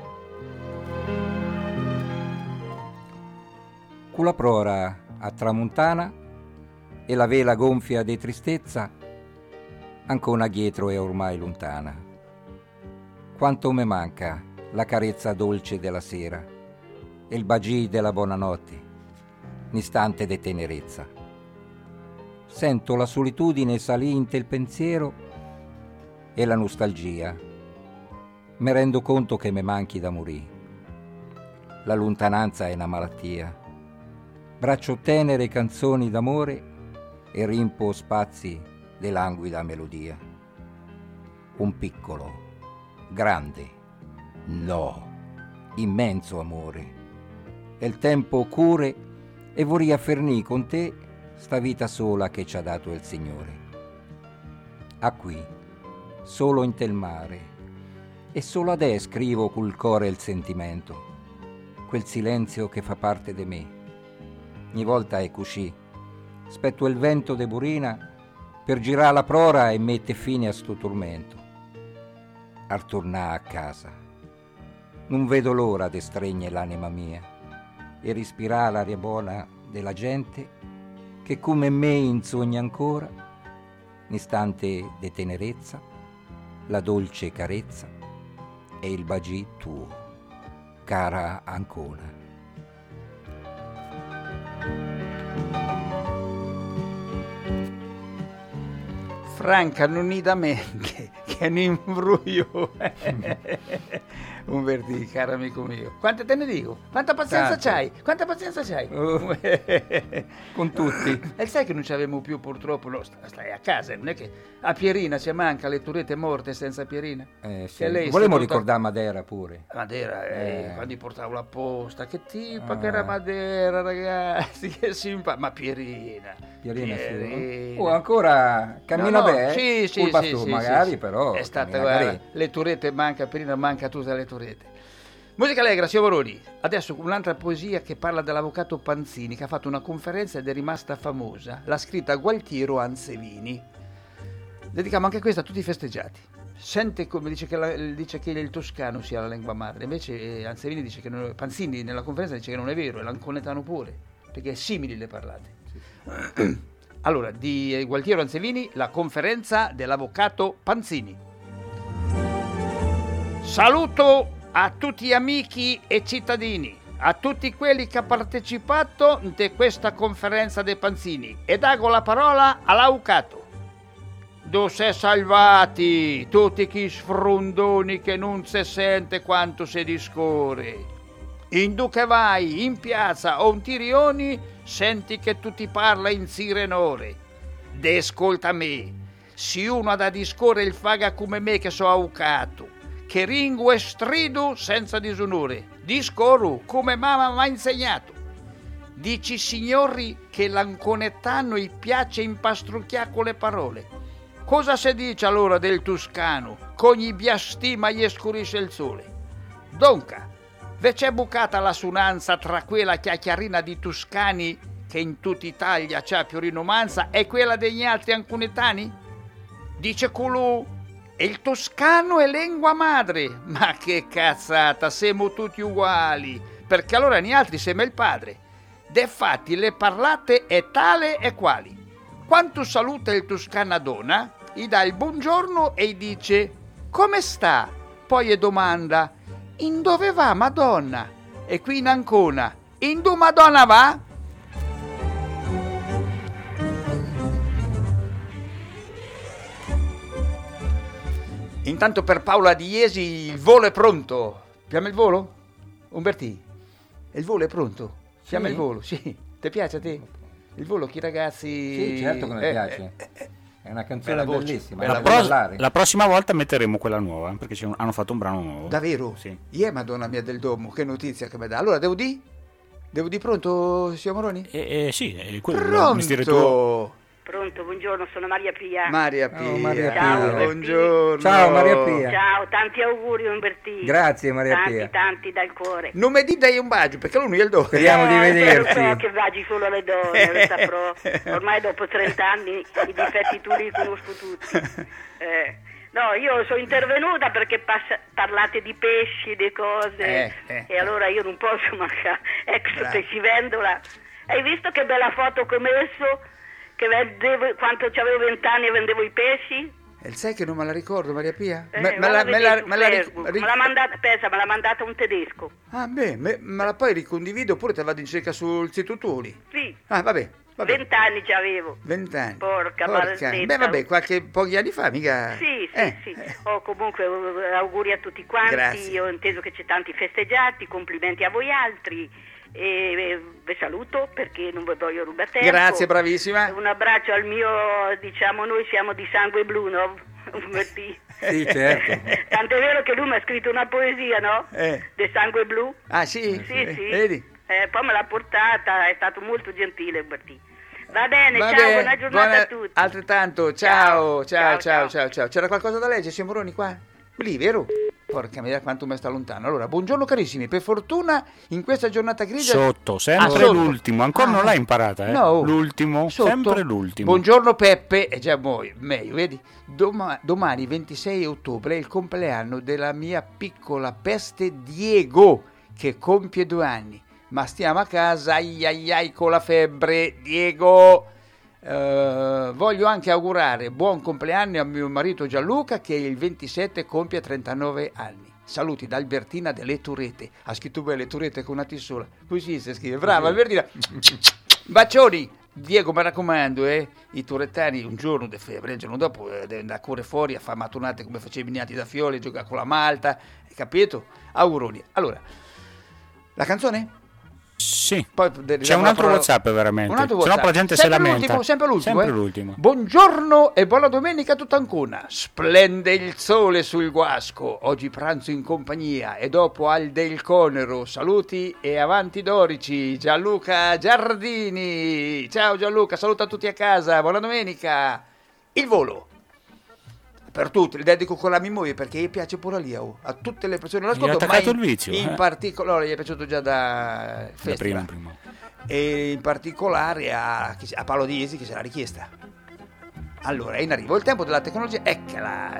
Con la prora a tramuntana e la vela gonfia di tristezza, ancora dietro è ormai lontana. Quanto me manca la carezza dolce della sera e il bagì della buonanotte, l'istante de tenerezza. Sento la solitudine salinte il pensiero e la nostalgia. Mi rendo conto che me manchi da morire. La lontananza è una malattia. Braccio tenere canzoni d'amore e rimpo spazi di languida melodia. Un piccolo, grande, no, immenso amore. E il tempo cure e vorrei afferni con te sta vita sola che ci ha dato il Signore. A qui, solo in tel mare, e solo adesso scrivo col cuore il sentimento, quel silenzio che fa parte di me. Ogni volta è così. Aspetto il vento de burina per girare la prora e mette fine a sto tormento. A tornare a casa. Non vedo l'ora de stregne l'anima mia e respirare l'aria buona della gente che come me insogna ancora l'istante de tenerezza, la dolce carezza e il bagì tuo, cara Ancona. Franca, non da me, che ne imbruglio. Umbertì, caro amico mio. Quante te ne dico? Quanta pazienza c'hai? Quanta pazienza c'hai? Con tutti. E sai che non ci avevamo più purtroppo, no, stai a casa, non è che a Pierina ci manca le turette morte senza Pierina. Sì. Volevo ricordare Madera pure. Madera, quando portavo la posta, che tipo che era Madera, ragazzi, che simpatico. Ma Pierina. Sì. Ancora cammina bene. Sì, magari, però. È stata, guarda, le turette manca, Pierina manca tutte le turette. Musica allegra, signor Moroni. Adesso un'altra poesia che parla dell'avvocato Panzini, che ha fatto una conferenza ed è rimasta famosa. L'ha scritta Gualtiero Anzevini. Dedichiamo anche questa a tutti i festeggiati. Sente come dice che il toscano sia la lingua madre, invece Anzevini dice che Panzini nella conferenza dice che non è vero, è l'anconetano pure, perché è simili le parlate. Sì. Allora, di Gualtiero Anzevini, la conferenza dell'avvocato Panzini. Saluto a tutti gli amici e cittadini, a tutti quelli che hanno partecipato a questa conferenza dei Panzini e dago la parola all'avvocato. Dove si è salvati tutti chi sfrondoni che non si sente quanto si discorre. In che vai in piazza o in tirioni senti che tu ti parla in sirenore. De ascolta me, se uno ha da discorrere il faga come me che so avvocato, che ringo e strido senza disonore, discorro come mamma mi ha insegnato. Dici signori che l'anconetano gli piace impastrucchiare con le parole. Cosa si dice allora del toscano, con gli biastima gli scurisce il sole? Donca, ve c'è bucata la sunanza tra quella chiacchierina di toscani che in tutta Italia c'ha più rinomanza e quella degli altri anconetani? Dice colù, e il toscano è lingua madre. Ma che cazzata, siamo tutti uguali, perché allora gli altri siamo il padre. Defatti le parlate è tale e quali. Quando saluta il toscana donna, gli dà il buongiorno e gli dice come sta? Poi gli domanda in dove va Madonna? E qui in Ancona, in dove Madonna va? Intanto per Paola di Iesi il volo è pronto. Abbiamo il volo? Umbertì, il volo è pronto? Chiama il volo, sì. Ti piace a te? Il volo, chi ragazzi... Sì, certo che mi piace. È una canzone bellissima. La prossima volta metteremo quella nuova, perché hanno fatto un brano nuovo. Davvero? Sì. Madonna mia del domo, che notizia che mi dà. Allora, devo di pronto, signor Moroni? Sì, è quello. Pronto! Pronto, buongiorno, sono Maria Pia. Maria Pia. Maria Ciao, Pia. Buongiorno. Ciao Maria Pia. Ciao, tanti auguri Umbertì. Grazie Maria Pia. Tanti dal cuore. Non mi dai un bacio, perché lui è il dono. Speriamo di vederci. So che baci solo alle donne, lo saprò. Ormai dopo 30 anni i difetti tu li conosco tutti. No, io sono intervenuta perché parlate di pesci, di cose, e allora io non posso mancare. Ecco, se ci vendola. Hai visto che bella foto che ho messo? Che vendevo, quanto avevo 20 anni e vendevo i pesci? Sai che non me la ricordo, Maria Pia? Me l'ha mandata un tedesco. Ah, beh, me la poi ricondivido oppure te vado in cerca sul sito tuo lì? Sì. Ah, vabbè. 20 anni ci avevo. 20 anni. Porca maledetta. Beh, vabbè, pochi anni fa, mica... Sì. Comunque, auguri a tutti quanti. Grazie. Io ho inteso che c'è tanti festeggiati, complimenti a voi altri. E vi saluto perché non vi voglio rubare tempo. Grazie, bravissima. Un abbraccio al mio, noi siamo di sangue blu, no? Sì, certo. Tant'è vero che lui mi ha scritto una poesia, no? Del sangue blu. Ah, sì? Sì. Vedi? Poi me l'ha portata, è stato molto gentile Umbertì. Va bene, buona giornata a tutti. Altrettanto, ciao. C'era qualcosa da leggere, signor Moroni, qua? Lì, vero? Porca mia, quanto mi sta lontano. Allora, buongiorno carissimi, per fortuna in questa giornata grigia... Sempre l'ultimo, ancora non l'hai imparata, No. L'ultimo, sempre l'ultimo. Buongiorno Peppe, è già meglio, vedi? Domani, 26 ottobre, è il compleanno della mia piccola peste Diego, che compie 2 anni. Ma stiamo a casa, ai con la febbre, Diego. Voglio anche augurare buon compleanno a mio marito Gianluca, che il 27 compie 39 anni. Saluti da Albertina delle Turete. Ha scritto bene Turete con una T sola, così si scrive. Brava Albertina. Bacioni. Diego, mi raccomando, i turettani un giorno di febbre, il giorno dopo devono andare a correre fuori a fare mattonate come facevi Niati da Fiore, giocare con la Malta, hai capito? Auguroni. Allora, la canzone? Sì, poi c'è un altro WhatsApp veramente, se no la gente sempre se lamenta. Sempre l'ultimo. Buongiorno e buona domenica a tutta Ancona. Splende il sole sul Guasco. Oggi pranzo in compagnia e dopo al del Conero. Saluti e avanti Dorici. Gianluca Giardini. Ciao Gianluca, saluta tutti a casa. Buona domenica. Il volo. Per tutti, li dedico con la mia moglie perché gli piace pure lì a tutte le persone. Gli ha attaccato il vizio. In particolare gli è piaciuto già da festival. Prima. E in particolare a Paolo Diesi che se l'ha richiesta. Allora, è in arrivo il tempo della tecnologia. Eccola.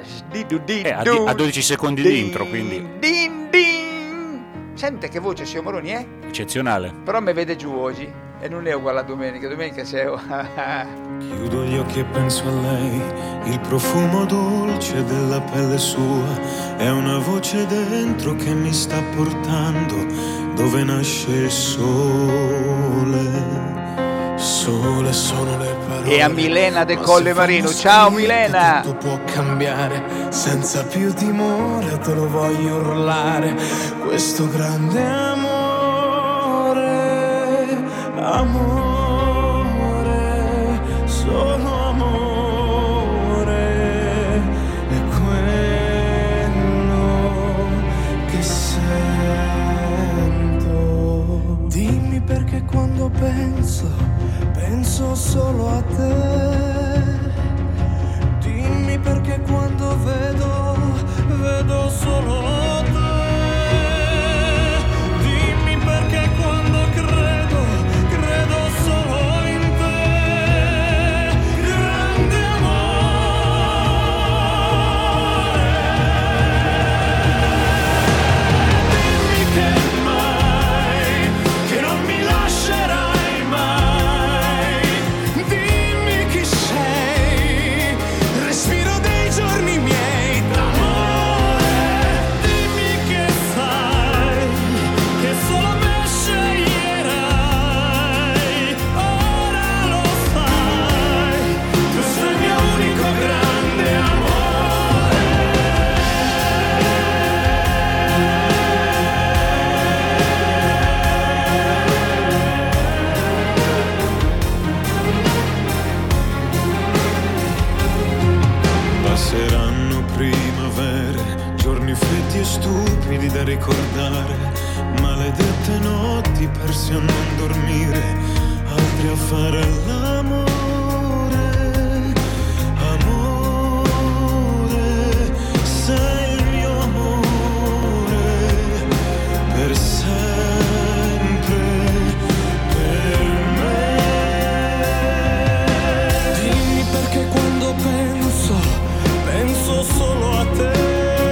A 12 secondi di intro, quindi. Sente che voce, signor Moroni, Eccezionale. Però mi vede giù oggi e non è uguale a domenica. Domenica c'è... Chiudo gli occhi e penso a lei, il profumo dolce della pelle sua, è una voce dentro che mi sta portando dove nasce il sole. Sole sono le parole. E a Milena del Colle Marino. Ciao Milena. Tutto può cambiare senza più timore, te lo voglio urlare. Questo grande amore, solo amore, è quello che sento. Dimmi perché quando penso solo a te. Dimmi perché quando vedo solo te. Dimmi perché quando credo solo in te. Grande amore. Dimmi che non mi lascerai mai. Dimmi chi sei, respiro dei giorni miei. persi a non dormire, altri a fare l'amore. Amore, sei il mio amore, per sempre, per me. Dimmi perché quando penso solo a te.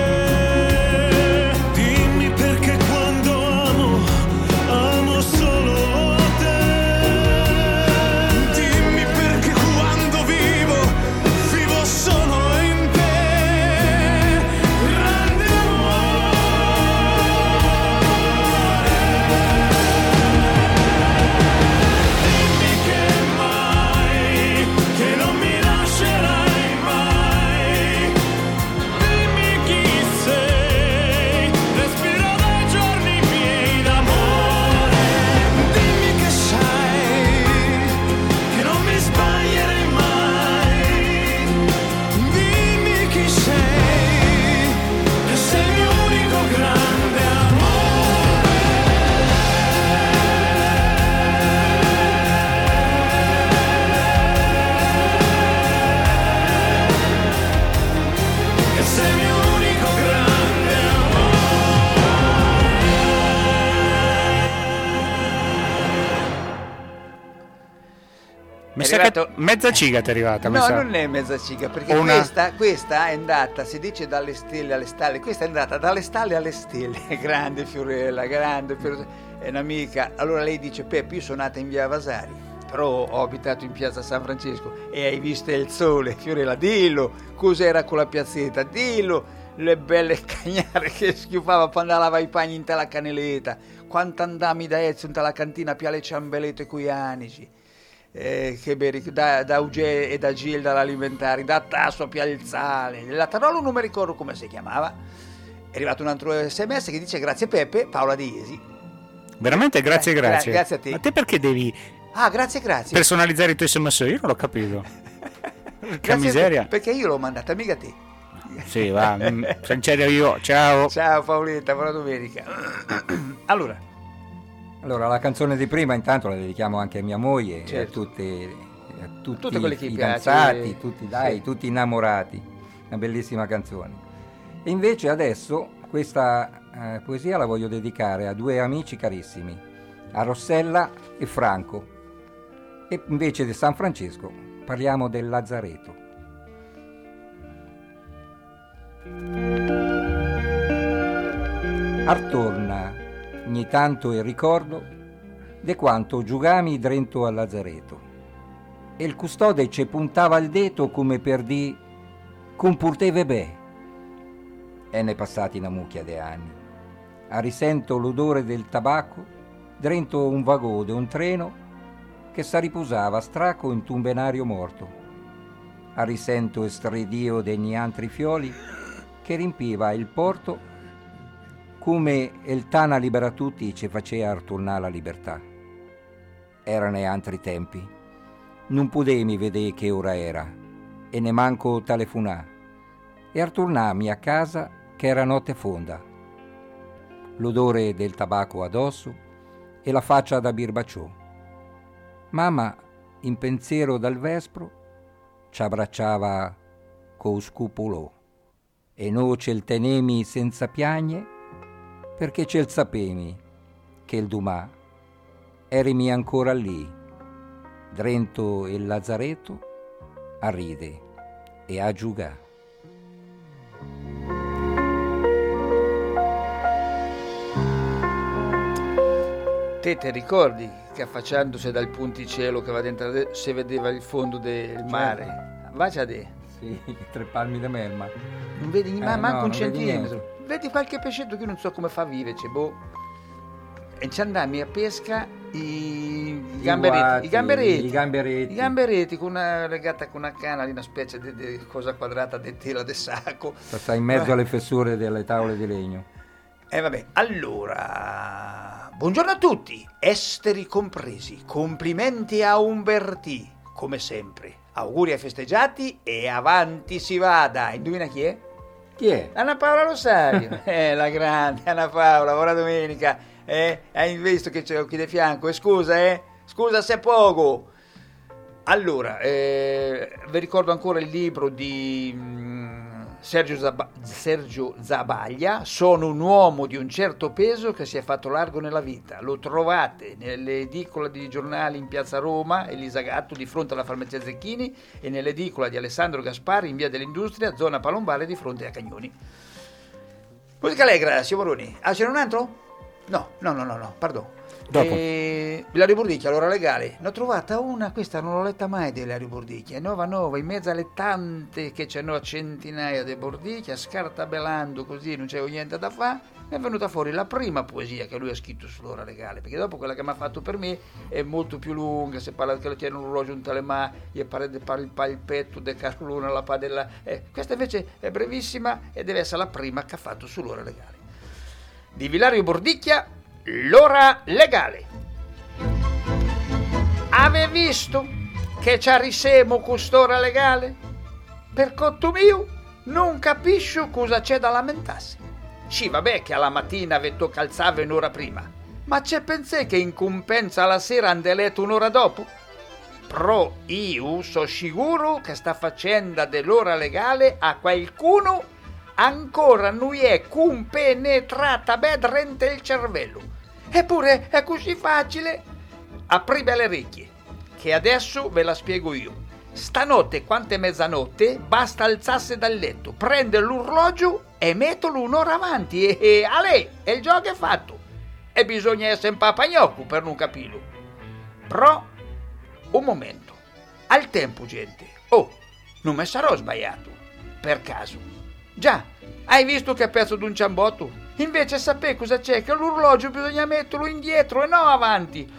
Dimmi perché quando amo solo te. Dimmi perché quando vivo solo in te. Grande amore. Dimmi che mai, che non mi lascerai mai. Dimmi chi sei, respiro dai giorni miei d'amore. Dimmi che sai, che non mi sbaglierei mai. Dimmi chi sei, che sei il mio unico grande amore. Che sei il mio unico grande Mi sa che mezza ciga ti è arrivata. No, non è mezza ciga, perché questa è andata, si dice dalle stelle alle stalle, questa è andata dalle stalle alle stelle. Grande Fiorella, è un'amica. Allora lei dice: Peppi, io sono nata in via Vasari, però ho abitato in piazza San Francesco e hai visto il sole. Fiorella, dillo, cos'era quella piazzetta, dillo, le belle cagnare che schiuffava quando andava i pagni in tela caneleta, quanto andami da Ezio in tela cantina piale ciambelete coi anici. Che beri, da Uge e da Gilda l'alimentari, da Tasso a Pialzale, la Tarolo non mi ricordo come si chiamava. È arrivato un altro sms che dice: grazie Peppe, Paola Diesi. Veramente grazie. Grazie a te. Ma te perché devi grazie personalizzare i tuoi sms? Io non l'ho capito. Che miseria. Perché io l'ho mandata mica a te. Sì, va, cancello io. Ciao Paoletta, buona domenica. Allora, la canzone di prima intanto la dedichiamo anche a mia moglie, certo, a tutti quelli i che fidanzati, piace. tutti innamorati. Una bellissima canzone. E invece adesso questa poesia la voglio dedicare a due amici carissimi, a Rossella e Franco. E invece di San Francesco parliamo del Lazzareto. Artorna ogni tanto il ricordo de quanto giugami drento al Lazzareto, e il custode ci puntava il deto come per di compurteve be. E ne passati una mucchia de anni, a risento l'odore del tabacco drento un vagò de un treno che sa riposava straco in un benario morto, a risento estridio degli altri fioli che riempiva il porto, come il Tana libera tutti ci faceva tornare la libertà. Erano altri tempi, non potemi vedere che ora era, e ne manco telefonà, e tornami a casa che era notte fonda, l'odore del tabacco addosso e la faccia da birbacciò. Mamma, in pensiero dal vespro, ci abbracciava co scupulò, e noi ce il tenemi senza piagne, perché ce il sapemi che il dumà erimi ancora lì, drento il Lazzareto, a ride e a giugà. Te ricordi che affacciandosi dal punticello che va dentro si vedeva il fondo del mare? Vacia de. Sì, 3 palmi di melma. Non vedi manco un centimetro. Vedi qualche pescetto che io non so come fa a vivere, e ci andammi a pesca i gamberetti con una regata con una canna di una specie di cosa quadrata di tela di sacco. Sta in mezzo alle fessure delle tavole di legno. Vabbè, allora, buongiorno a tutti, esteri compresi, complimenti a Umbertì, come sempre, auguri ai festeggiati e avanti si vada. Indovina chi è? Chi è? Anna Paola Rosario. La grande Anna Paola, buona domenica. Hai visto che c'è qui di fianco? Scusa se poco. Allora, vi ricordo ancora il libro di Sergio Zabaglia, Sono un uomo di un certo peso che si è fatto largo nella vita. Lo trovate nell'edicola di giornali in Piazza Roma, Elisa Gatto, di fronte alla farmacia Zecchini, e nell'edicola di Alessandro Gaspari in Via dell'Industria, zona Palombare, di fronte a Cagnoni. Musica allegra, Sivoroni. Ah, c'era un altro? No, pardon. Ilario Bordicchia, allora legale. Ne ho trovata una, questa non l'ho letta mai di Ilario Bordicchia, è nuova, in mezzo alle tante che c'è a centinaia di Bordicchia, scartabellando così, non c'avevo niente da fare, mi è venuta fuori la prima poesia che lui ha scritto sull'ora legale, perché dopo quella che mi ha fatto per me è molto più lunga, se parla che lo tiene un orologio in tale mano, gli pare il petto de Carluna, la padella, questa invece è brevissima e deve essere la prima che ha fatto sull'ora legale. Di Ilario Bordicchia, l'ora legale. Ave visto che ci arisemo quest'ora legale? Per conto mio non capisco cosa c'è da lamentarsi. Sì, vabbè che alla mattina vi tocca alzare un'ora prima, ma c'è pensé che in compensa alla sera ande letto un'ora dopo? Però io so sicuro che sta faccenda dell'ora legale a qualcuno ancora non è compenetrata bene dentro il cervello. Eppure è così facile. Aprite le orecchie, che adesso ve la spiego io. Stanotte, quante mezzanotte, basta alzarsi dal letto, prende l'orologio e metterlo un'ora avanti e ale, e il gioco è fatto. E bisogna essere un papagnocco per non capirlo. Però, un momento, al tempo, gente. Non mi sarò sbagliato, per caso. Già, hai visto che pezzo d'un ciambotto? Invece sapete cosa c'è? Che l'orologio bisogna metterlo indietro e no avanti.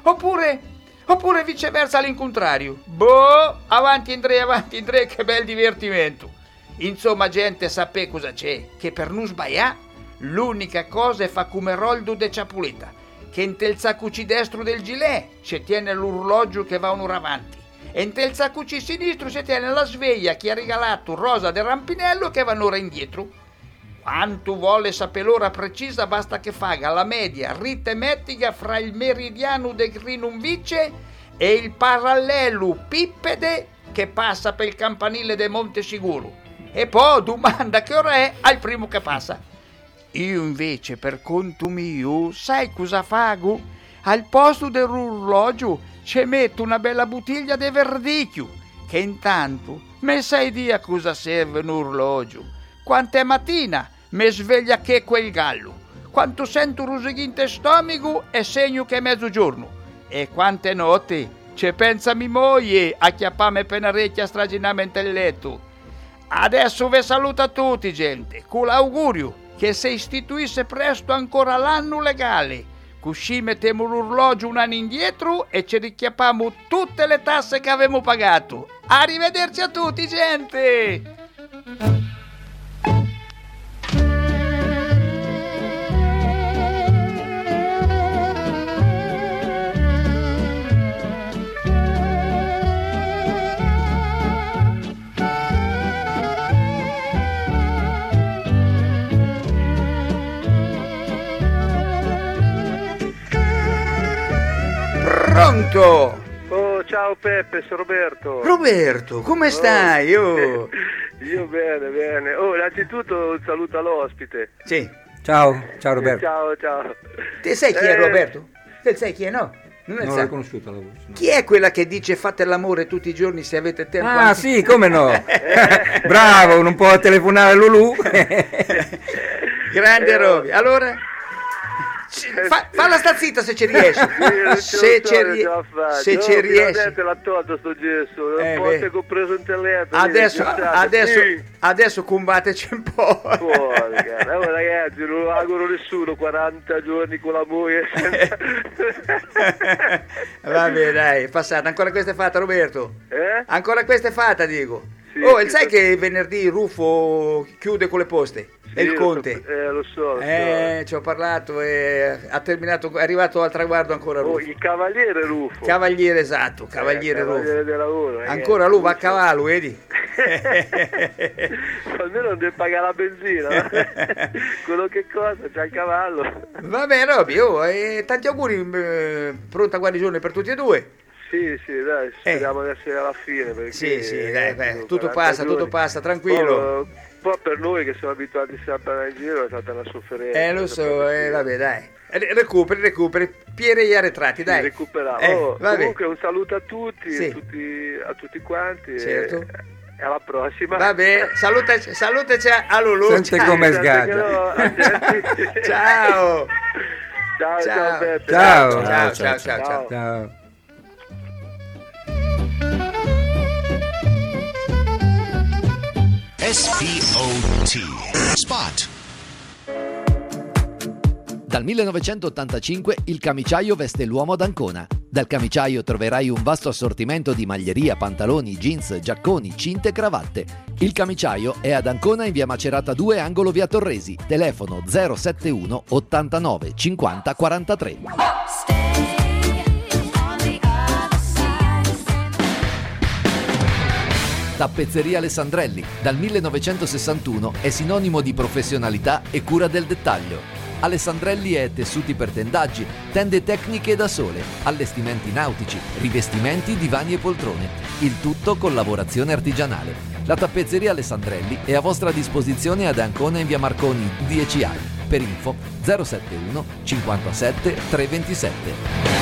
Oppure viceversa all'incontrario. Avanti in tre, che bel divertimento. Insomma, gente, sapete cosa c'è? Che per non sbagliare, l'unica cosa è fa come Roldo de Ciapuleta, che in tel saccucci destro del gilet ci tiene l'orologio che va un'ora avanti. E in tel saccucci sinistro ci tiene la sveglia che ha regalato Rosa del Rampinello che va un'ora indietro. Quanto vuole sapere l'ora precisa, basta che faga la media aritmetica fra il meridiano de Grinum Vice e il parallelo Pippede che passa per il campanile del Monte Sicuro. E poi domanda che ora è al primo che passa. Io invece, per conto mio, sai cosa fago? Al posto dell'orologio ci metto una bella bottiglia di verdicchio, che intanto me sai di a cosa serve un orologio. Quant'è mattina mi sveglia che quel gallo, quanto sento rosichin te stomaco è segno che è mezzogiorno, e quante notti ci pensa mi moglie a chiapparmi penarecchia straginamente il letto. Adesso vi saluta tutti, gente, con l'augurio che se istituisse presto ancora l'anno legale, così mettiamo l'orologio un anno indietro e ci richiappiamo tutte le tasse che avevamo pagato. Arrivederci a tutti, gente! Pronto? Ciao Peppe, sono Roberto. Roberto, come stai? Io bene. Innanzitutto un saluto all'ospite. Sì. Ciao Roberto. Ciao. Te sai chi è Roberto? Te sai chi è, no? Non l'ho conosciuta la voce. No. Chi è quella che dice fate l'amore tutti i giorni se avete tempo? Ah, sì, come no? Bravo, non può telefonare Lulu. Grande Roby. Allora? Falla sta zitta se ci riesci. Se ci riesci. L'ha tolto sto gesso. Un po' che ho preso in telefono. Adesso combatteci un po'. Ragazzi, non lo auguro nessuno 40 giorni con la moglie. Va bene, dai, è passata. Ancora questa è fatta, Roberto? Ancora questa è fatta, dico. Sì, sai che venerdì Ruffo chiude con le poste? Sì, il Conte. Lo so. Ci ho parlato e ha terminato, è arrivato al traguardo ancora Ruffo. Il cavaliere Ruffo. Cavaliere, esatto, cavaliere Ruffo. Del lavoro, ancora lui va a cavallo, vedi? Almeno non deve pagare la benzina. Quello che cosa, c'è il cavallo. Vabbè Roby, tanti auguri, pronta guarigione per tutti e due. Sì, dai, speriamo di essere alla fine. Perché sì, dai, tutto passa, tranquillo. Un po' per noi che siamo abituati sempre a andare in giro è stata una sofferenza. Lo so, vabbè, dai. Recuperi, Piere gli arretrati, dai. Recuperare. Comunque un saluto a tutti, a tutti quanti. Certo. E alla prossima. Vabbè, salutaci a Lulu. Sente come sgaggia. Ciao. Ciao Beppe. Ciao. SPOT Spot. Dal 1985 il camiciaio veste l'uomo ad Ancona. Dal camiciaio troverai un vasto assortimento di maglieria, pantaloni, jeans, giacconi, cinte e cravatte. Il camiciaio è ad Ancona in via Macerata 2, angolo via Torresi. Telefono 071 89 50 43. Tappezzeria Alessandrelli, dal 1961 è sinonimo di professionalità e cura del dettaglio. Alessandrelli è tessuti per tendaggi, tende tecniche da sole, allestimenti nautici, rivestimenti, divani e poltrone. Il tutto con lavorazione artigianale. La tappezzeria Alessandrelli è a vostra disposizione ad Ancona in via Marconi 10A. Per info 071 57 327.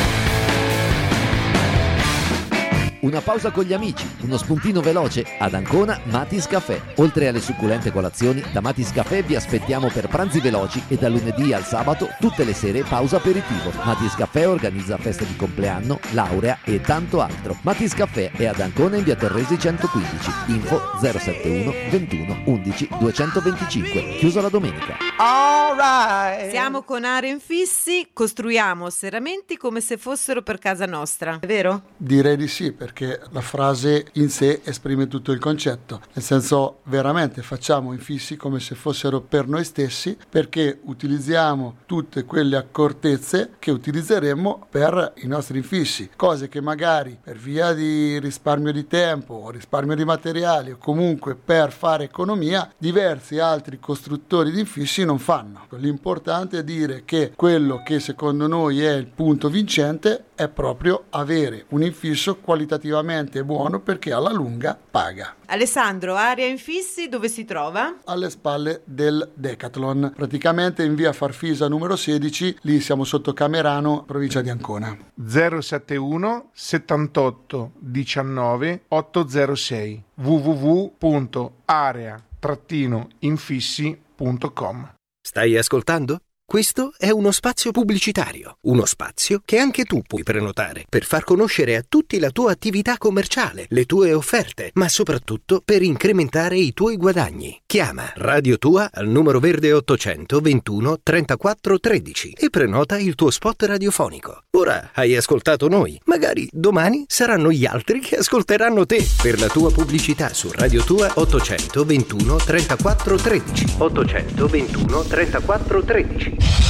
Una pausa con gli amici, uno spuntino veloce, ad Ancona Matis Caffè. Oltre alle succulente colazioni, da Matis Caffè vi aspettiamo per pranzi veloci e da lunedì al sabato tutte le sere pausa aperitivo. Matis Caffè organizza feste di compleanno, laurea e tanto altro. Matis Caffè è ad Ancona in via Torresi 115. Info 071 21 11 225. Chiuso la domenica. Siamo con Area Infissi, costruiamo serramenti come se fossero per casa nostra, è vero? Direi di sì, perché la frase in sé esprime tutto il concetto, nel senso veramente facciamo infissi come se fossero per noi stessi, perché utilizziamo tutte quelle accortezze che utilizzeremo per i nostri infissi, cose che magari per via di risparmio di tempo o risparmio di materiali o comunque per fare economia diversi altri costruttori di infissi non fanno. L'importante è dire che quello che secondo noi è il punto vincente è proprio avere un infisso qualitativamente buono, perché alla lunga paga. Alessandro, Area Infissi dove si trova? Alle spalle del Decathlon, praticamente in via Farfisa numero 16, lì siamo sotto Camerano, provincia di Ancona. 071 78 19 806 www.area-infissi.com. Stai ascoltando? Questo è uno spazio pubblicitario, uno spazio che anche tu puoi prenotare per far conoscere a tutti la tua attività commerciale, le tue offerte, ma soprattutto per incrementare i tuoi guadagni. Chiama Radio Tua al numero verde 821 34 13 e prenota il tuo spot radiofonico. Ora hai ascoltato noi, magari domani saranno gli altri che ascolteranno te. Per la tua pubblicità su Radio Tua 821 34 13 821 34 13.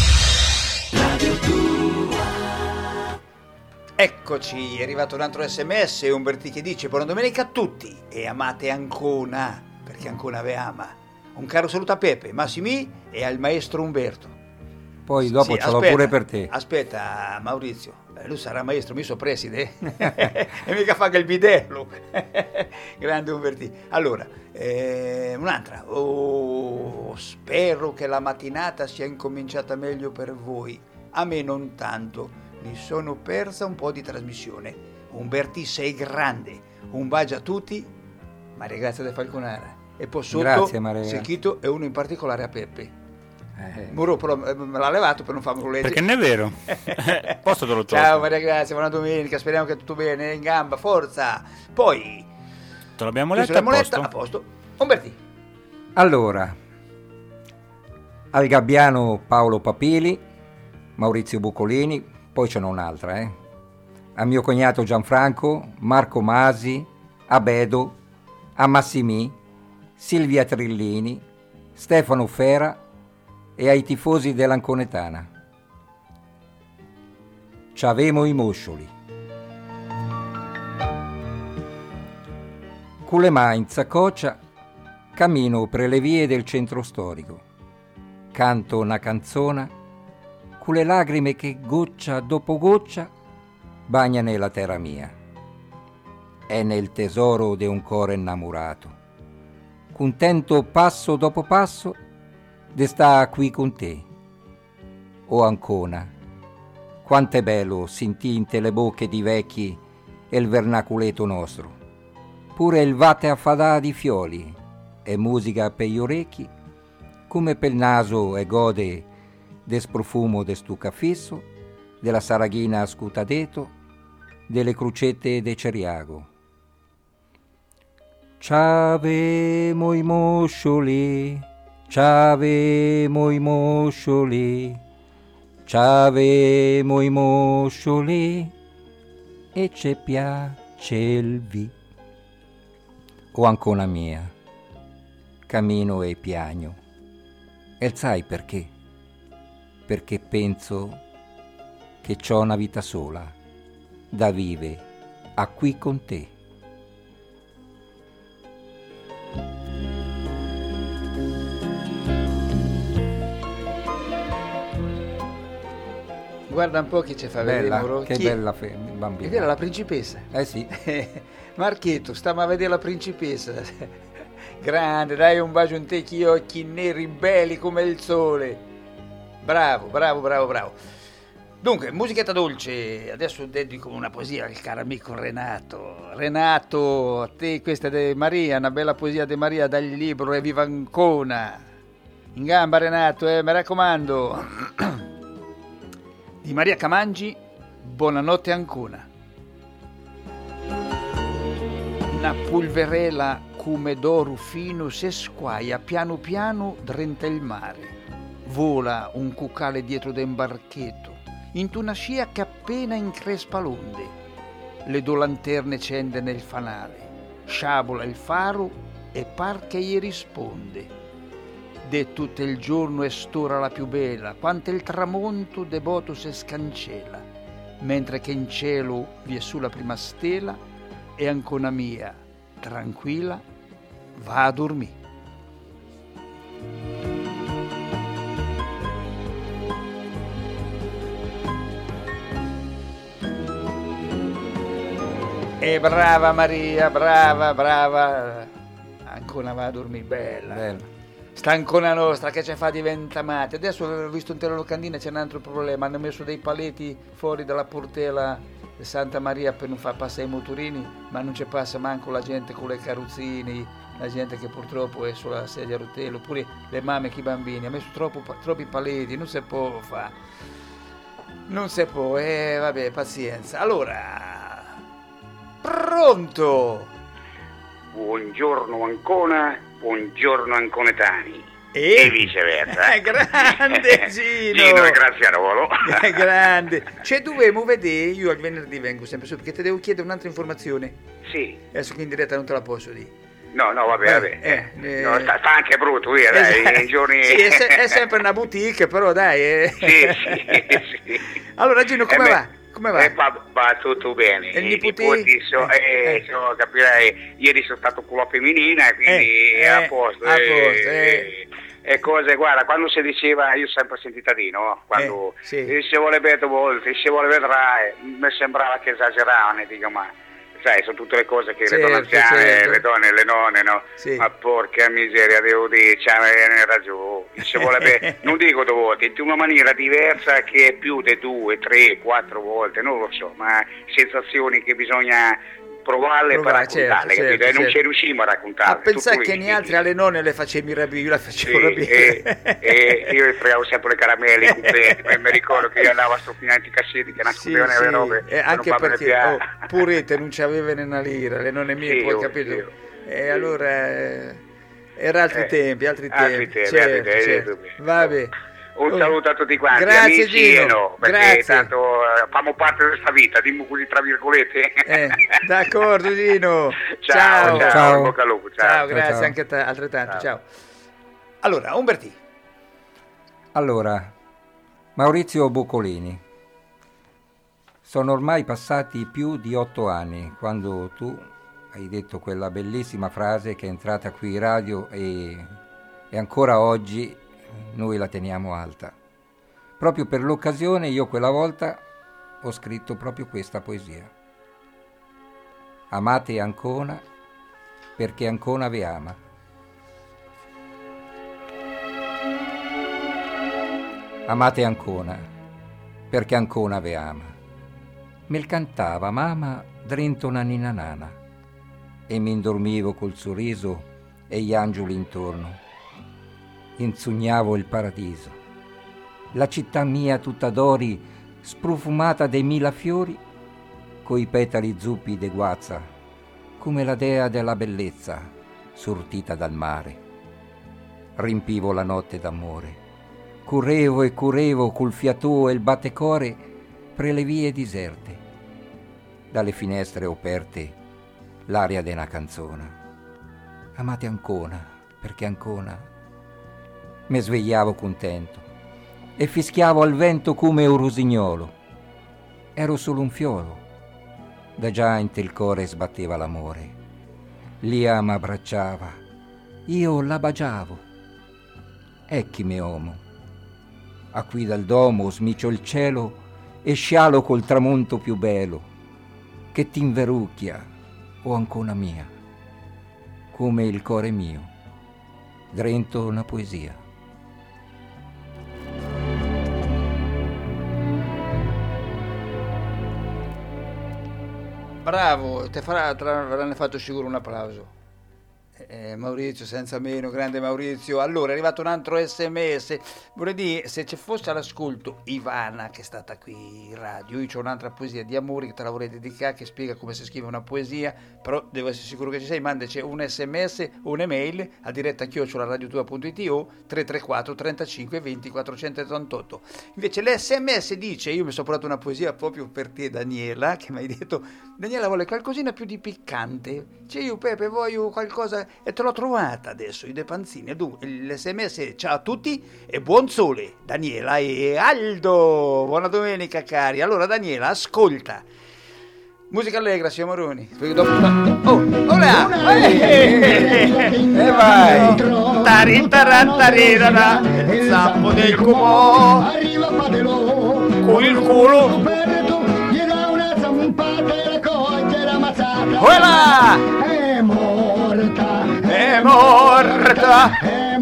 Eccoci, è arrivato un altro SMS, Umberti che dice: buona domenica a tutti e amate Ancona, perché Ancona ve ama. Un caro saluto a Pepe, Massimi e al maestro Umberto. Poi dopo ce l'ho pure per te. Aspetta Maurizio, lui sarà maestro, mi so preside e mica fa che il bidello. Grande Umberti. Allora, un'altra. Spero che la mattinata sia incominciata meglio per voi. A me non tanto. Mi sono persa un po' di trasmissione. Umberti, sei grande. Un bacio a tutti. Maria Grazia de Falconara. E poi sotto Secchito e uno in particolare a Peppe. Muro però me l'ha levato per non farmelo leggere. Perché non è vero. Posso te lo tolgo. Ciao Maria Grazia, buona domenica. Speriamo che tutto bene, in gamba, forza. Poi te l'abbiamo letta a posto. Umberti. Allora, al Gabbiano Paolo Papili, Maurizio Bucolini, poi ce n'è un'altra, a mio cognato Gianfranco, Marco Masi, a Bedo, a Massimì, Silvia Trillini, Stefano Fera e ai tifosi dell'Anconetana. C'avemo i moscioli. Con le mani in saccoccia cammino per le vie del centro storico. Canto una canzone con le lacrime che goccia dopo goccia bagnano la terra mia. È nel tesoro di un cuore innamorato. Contento passo dopo passo di sta qui con te. O Ancona, quanto è bello sentì in te le bocche di vecchi e il vernaculeto nostro. Pure il vate affadà di fioli e musica per gli orecchi, come per il naso e gode del profumo de stu caffesso, della saraghina scutadeto, delle crucette de ceriago. C'avemo i moscioli, c'avemo i moscioli, c'avemo i moscioli e ci piace il vi. O Ancona mia, cammino e piagno. E sai perché? Perché penso che c'ho una vita sola da vive a qui con te. Guarda un po' chi ci fa vedere, Moro. Che bella bambina. Era la principessa. Sì. Marchetto, stiamo a vedere la principessa. Grande, dai un bacio in te, chi occhi neri belli come il sole. Bravo. Dunque, musichetta dolce. Adesso dedico una poesia al caro amico Renato. Renato, a te questa di Maria, una bella poesia di Maria dal libro E viva Ancona. In gamba Renato, mi raccomando. Di Maria Camangi, Buonanotte Ancona. Una pulverela come d'oro fino se squaia piano piano drenta il mare. Vola un cuccale dietro d'un barchetto, in una scia che appena increspa l'onde. Le due lanterne cende nel fanale, sciabola il faro e par che gli risponde. De tutto il giorno è stora la più bella, quanto il tramonto devoto se scancela, mentre che in cielo vi è su la prima stella e Ancona mia, tranquilla, va a dormire. E brava Maria, brava. Ancona va a dormire, bella. Sta Ancona nostra che ci fa diventa mate. Adesso ho visto in telelocandina c'è un altro problema, hanno messo dei paletti fuori dalla portella di Santa Maria per non far passare i motorini, ma non ci passa manco la gente con le carrozzine, la gente che purtroppo è sulla sedia a rotelle, oppure le mamme che i bambini. Ha messo troppi paletti, non si può fare. Non si può, vabbè, pazienza. Allora, pronto? Buongiorno Ancona, buongiorno Anconetani e viceversa. Grande Gino! Gino è Graziarolo. Grande. Cioè dovevo vedere, io al venerdì vengo sempre su perché ti devo chiedere un'altra informazione. Sì. Adesso qui in diretta non te la posso dire. No, vabbè. No, sta anche brutto, via, dai, i giorni... Sì, è sempre una boutique, però dai. Sì. Allora Gino, come va? Come va? Va tutto bene. E i nipoti capirai, ieri sono stato con la femminina, quindi a posto. E cose, guarda, quando si diceva, io ho sempre sentito di no, quando si vuole vedere due volte, si vuole vedere, mi sembrava che esageravano, dico, ma sai, sono tutte le cose che le donne anziane, le donne, le nonne, no? Sì. Ma porca miseria, devo dire, c'aveva ragione. Si vuole bene, non dico due volte, in una maniera diversa che è più di 2, 3, 4 volte, non lo so, ma sensazioni che bisogna provarle per raccontarle, capito? E non ci riusciamo a raccontarle. A pensare che ne altri alle nonne le facevi rabire, io la facevo rabire. E io fregavo sempre le caramelle, i cubetti, mi ricordo che io andavo a stropinare i cassetti che nascondevano le robe. Anche perché purete non ci avevano una lira, le nonne mie, poi capito? E allora era altri tempi. Certo. Vabbè. Un saluto a tutti quanti, grazie, amici Gino, perché grazie. Tanto famo parte di questa vita, dimmi così tra virgolette. D'accordo Gino, ciao. Ciao, grazie anche a te, altrettanto, ciao. Allora, Umbertì. Allora, Maurizio Boccolini, sono ormai passati più di 8 anni quando tu hai detto quella bellissima frase che è entrata qui in radio e ancora oggi noi la teniamo alta. Proprio per l'occasione io quella volta ho scritto proprio questa poesia. Amate Ancona perché Ancona ve ama. Amate Ancona perché Ancona ve ama. Mel cantava mamma drento una nina nana e mi indormivo col suo riso e gli angeli intorno. Insugnavo il paradiso, la città mia tutta d'ori, sprofumata dei 1000 fiori, coi petali zuppi de guazza, come la dea della bellezza, sortita dal mare. Rimpivo la notte d'amore, correvo e correvo col fiatò e il battecore pre le vie deserte. Dalle finestre aperte l'aria d'una canzone. Amate Ancona perché Ancona. Me svegliavo contento e fischiavo al vento come un rosignolo. Ero solo un fiolo, da già in il cuore sbatteva l'amore. Lia m'abbracciava, io la baciavo. Ecchi me uomo, a qui dal domo smicio il cielo e scialo col tramonto più bello, che t'inverucchia, o Ancona mia, come il cuore mio, drento una poesia. Bravo, te avranno fatto sicuro un applauso. Maurizio, senza meno, grande Maurizio. Allora è arrivato un altro SMS. Vorrei dire, se ci fosse all'ascolto Ivana, che è stata qui in radio, io c'ho un'altra poesia di amore che te la vorrei dedicare, che spiega come si scrive una poesia, però devo essere sicuro che ci sei. Mandaci un SMS o un'email a diretta@radiotua.it o 334 35 20 488. Invece l'SMS dice: io mi sono portato una poesia proprio per te, Daniela, che mi hai detto Daniela vuole qualcosina più di piccante. Cioè io Pepe voglio qualcosa, e te l'ho trovata adesso, i De Panzini. L'SMS: ciao a tutti e buon sole, Daniela e Aldo. Buona domenica cari. Allora Daniela, ascolta musica allegra, signor Moroni. E vai tarintarantarirana, il zappo del cumò arriva con il culo voilà! È morta!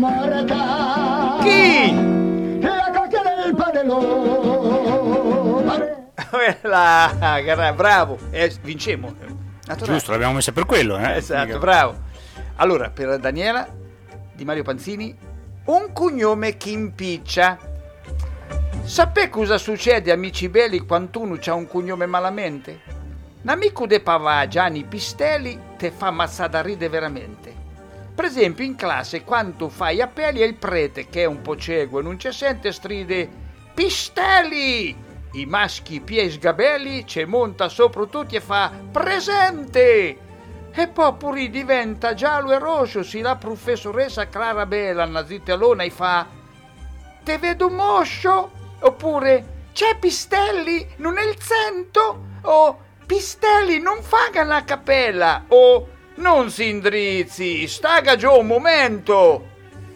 Chi? La cocchia del padellone! Bravo! Vincemmo! Giusto, l'abbiamo messa per quello, eh? Esatto, bravo! Allora, per Daniela di Mario Panzini, un cognome che impiccia. Sapete cosa succede, amici belli, quando uno c'ha un cognome malamente? L'amico de Pavà, Gianni Pistelli, te fa ammazzare da ridere veramente. Per esempio in classe, quando fai appelli al prete, che è un po' cieco e non ci sente, stride Pistelli! I maschi piei sgabelli ci monta sopra tutti e fa presente! E poi diventa giallo e rosso, si la professoressa Clara Bella, nazitellona, e fa te vedo moscio? Oppure c'è Pistelli? Non è il cento? O Pistelli non faga la cappella, o non si indrizzi, staga giù un momento.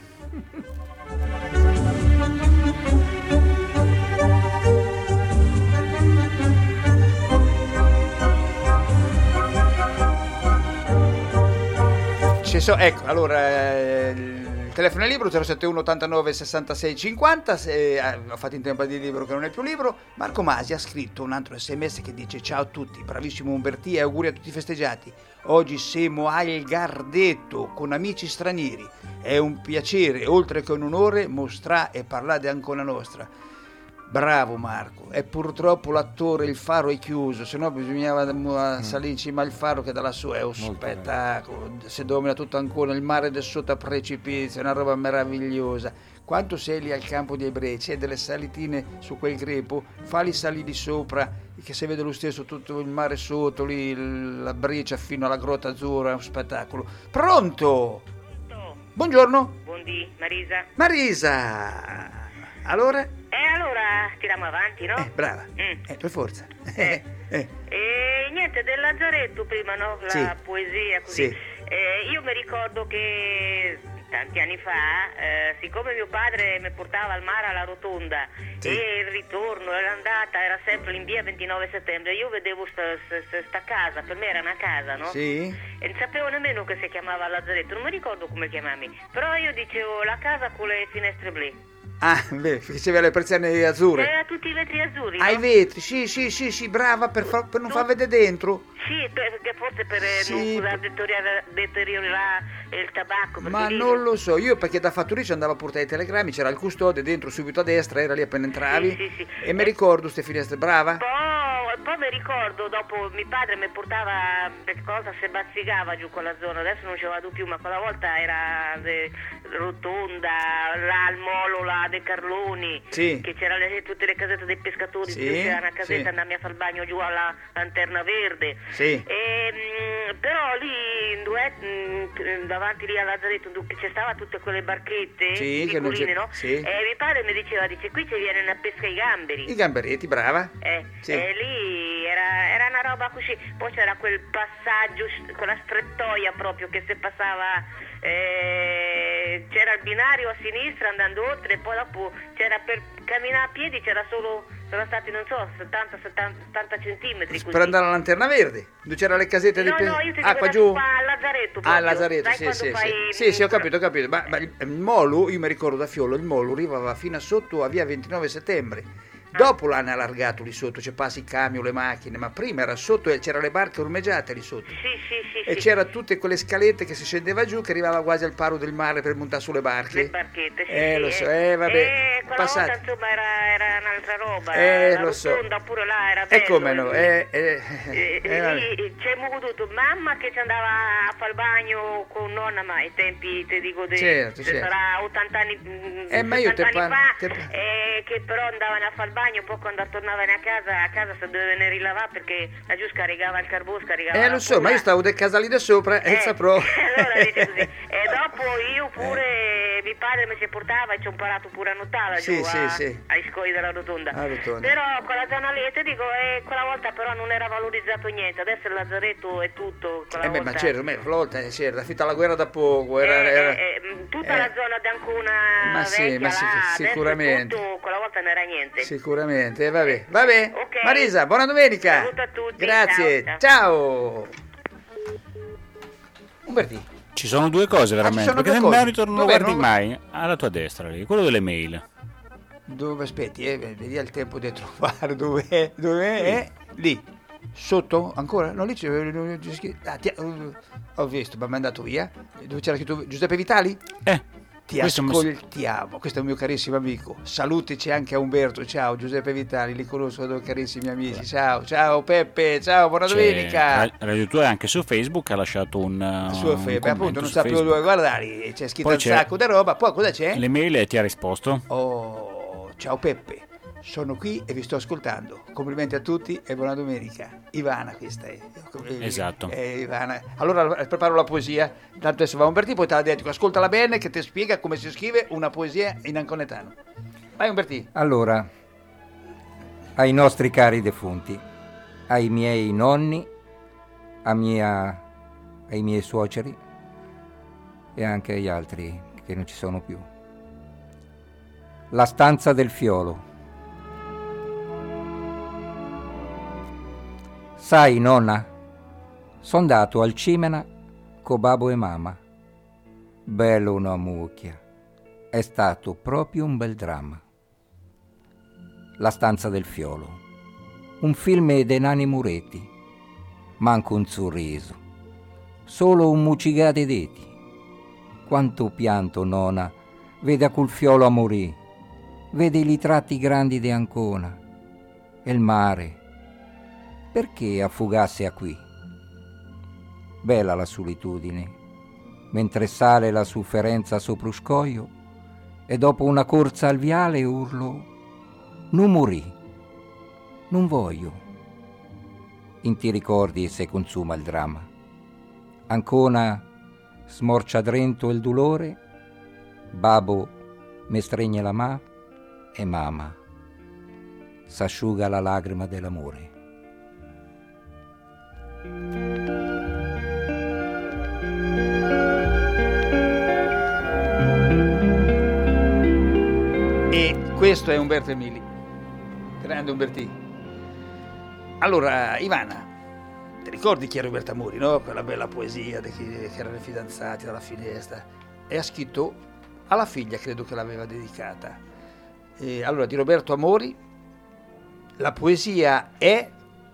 Ecco, allora il telefono è libero 071 89 66 50. Ho fatto in tempo di libro che non è più libro. Marco Masi ha scritto un altro SMS che dice: ciao a tutti, bravissimo Umbertì e auguri a tutti i festeggiati. Oggi siamo al Gardetto con amici stranieri. È un piacere, oltre che un onore, mostrare e parlare di Ancona Nostra. Bravo Marco, e purtroppo l'attore il faro è chiuso, se no bisognava salire in cima al faro, che dalla sua è un spettacolo, si domina tutto ancora, il mare del sotto a precipizio, è una roba meravigliosa. Quando sei lì al campo dei Breci e delle salitine su quel grepo, falli salire di sopra, che si vede lo stesso tutto il mare sotto, lì la Breccia fino alla Grotta Azzurra, è un spettacolo. Pronto? Buongiorno. Buondì, Marisa. Marisa, allora? Allora tiriamo avanti, no? Brava, per forza. E niente, niente, del Lazzaretto prima, no? La poesia, così. Sì. Io mi ricordo che tanti anni fa, siccome mio padre mi portava al mare alla Rotonda e il ritorno e l'andata era sempre in via 29 settembre, io vedevo sta casa, per me era una casa, no? Sì. E non sapevo nemmeno che si chiamava Lazzaretto, non mi ricordo come chiamarmi, però io dicevo la casa con le finestre blu. Ah, beh, faceva le persiane azzurre. Aveva tutti i vetri azzurri, no? Ah, i vetri, sì, brava, per non far vedere dentro. Sì, perché forse per non deteriorare il tabacco. Ma lì... non lo so, io perché da fattorice andavo a portare i telegrammi, c'era il custode dentro subito a destra, era lì appena entravi. Sì. E mi ricordo queste finestre, brava. Poi mi ricordo, dopo mio padre mi portava per cosa, se bazzicava giù quella zona, adesso non ci vado più, ma quella volta era Rotonda, là al molo, là dei Carloni, che c'era tutte le casette dei pescatori, c'era una casetta, andammi a fare il bagno giù alla Lanterna Verde. Sì. Però lì davanti lì al Lazzaretto c'è stava tutte quelle barchette piccoline, no? Sì. E mio padre mi diceva, qui ci viene una pesca ai gamberi. I gamberetti, brava. Sì. E lì era una roba così. Poi c'era quel passaggio, quella strettoia proprio che se passava, c'era il binario a sinistra andando oltre, e poi dopo c'era per camminare a piedi, sono stati non so 70 centimetri così. Per andare alla Lanterna Verde dove c'era le casette io ti qua giù al Lazzaretto proprio. Lazzaretto, sì, ho capito. Ma il molo, io mi ricordo da Fiolo, il molo arrivava fino a sotto a via 29 settembre. Dopo l'hanno allargato lì sotto, c'è passi i camion, le macchine, ma prima era sotto e c'era le barche ormeggiate lì sotto. Sì. E c'era tutte quelle scalette che si scendeva giù, che arrivava quasi al paro del mare per montare sulle barche. Le barchette, lo so, vabbè. Quella volta insomma era un'altra roba. La lo so. Rotonda pure là era bello. E come no? Lì c'è avuto mamma che ci andava a fare il bagno con nonna, ma ai tempi ti dico sarà 80 anni, ma io fa, che però andavano a fare il bagno, poi quando tornavano a casa si dovevano rilavare perché laggiù scaricava il carbone, scaricava lo so, ma io stavo del casa lì da sopra e saprò. Allora dice così. E dopo io pure mio padre mi si portava e ci ho imparato pure a nuotare giù ai scogli della Rotonda. Però quella zona lì ti dico, quella volta però non era valorizzato niente, adesso il Lazzaretto è tutto. Ma certo, quella volta c'era finita la guerra da poco, tutta la zona d'Ancona vecchia, sicuramente tutto, quella volta non era niente. Sicuramente, vabbè. Okay. Marisa, buona domenica. Saluto a tutti. Grazie. Ciao. Umberti. Ci sono due cose veramente, perché nel merito non lo guardi mai. Alla tua destra lì, quello delle mail. Dove aspetti, vedi il tempo di trovare dov'è? Lì. Sotto ancora? No, lì c'è. Ho visto, ma mi è andato via. Dove c'era scritto Giuseppe Vitali? Ti ascoltiamo, questo è un mio carissimo amico. Salutici anche a Umberto. Ciao Giuseppe Vitali, li conosco, due carissimi amici. Ciao Peppe, ciao, buona domenica. Radio 2 anche su Facebook ha lasciato un su Facebook, appunto, non sapevo dove guardare, c'è scritto un sacco di roba. Poi cosa c'è? Le mail e ti ha risposto. Ciao Peppe. Sono qui e vi sto ascoltando. Complimenti a tutti e buona domenica. Ivana, questa è. Esatto. Ivana. Allora preparo la poesia. Tanto adesso va Umberti, poi te la dedico. Ascoltala bene che ti spiega come si scrive una poesia in anconetano. Vai Umberti. Allora, ai nostri cari defunti, ai miei nonni, ai miei suoceri e anche agli altri che non ci sono più. La stanza del Fiolo. Sai, nonna, son dato al Cimena co babbo e mamma. Bello una mucchia. È stato proprio un bel dramma. La stanza del Fiolo. Un film dei nani Muretti. Manco un sorriso. Solo un mucigate deti. Quanto pianto, nonna, vede a col fiolo a morì. Vede i ritratti grandi di Ancona. E il mare. Perché affugasse a qui? Bella la solitudine, mentre sale la sofferenza sopra scoglio e dopo una corsa al viale urlo: non morì, non voglio. In ti ricordi se consuma il dramma. Ancona smorcia drento il dolore, babbo mi stregne la mano e mamma s'asciuga la lagrima dell'amore. E questo è Umberto Emili, grande Umbertì. Allora, Ivana, ti ricordi chi era Umberto Amori, no? Quella bella poesia che erano i fidanzati dalla finestra. E ha scritto alla figlia, credo che l'aveva dedicata. Allora, di Roberto Amori, la poesia è: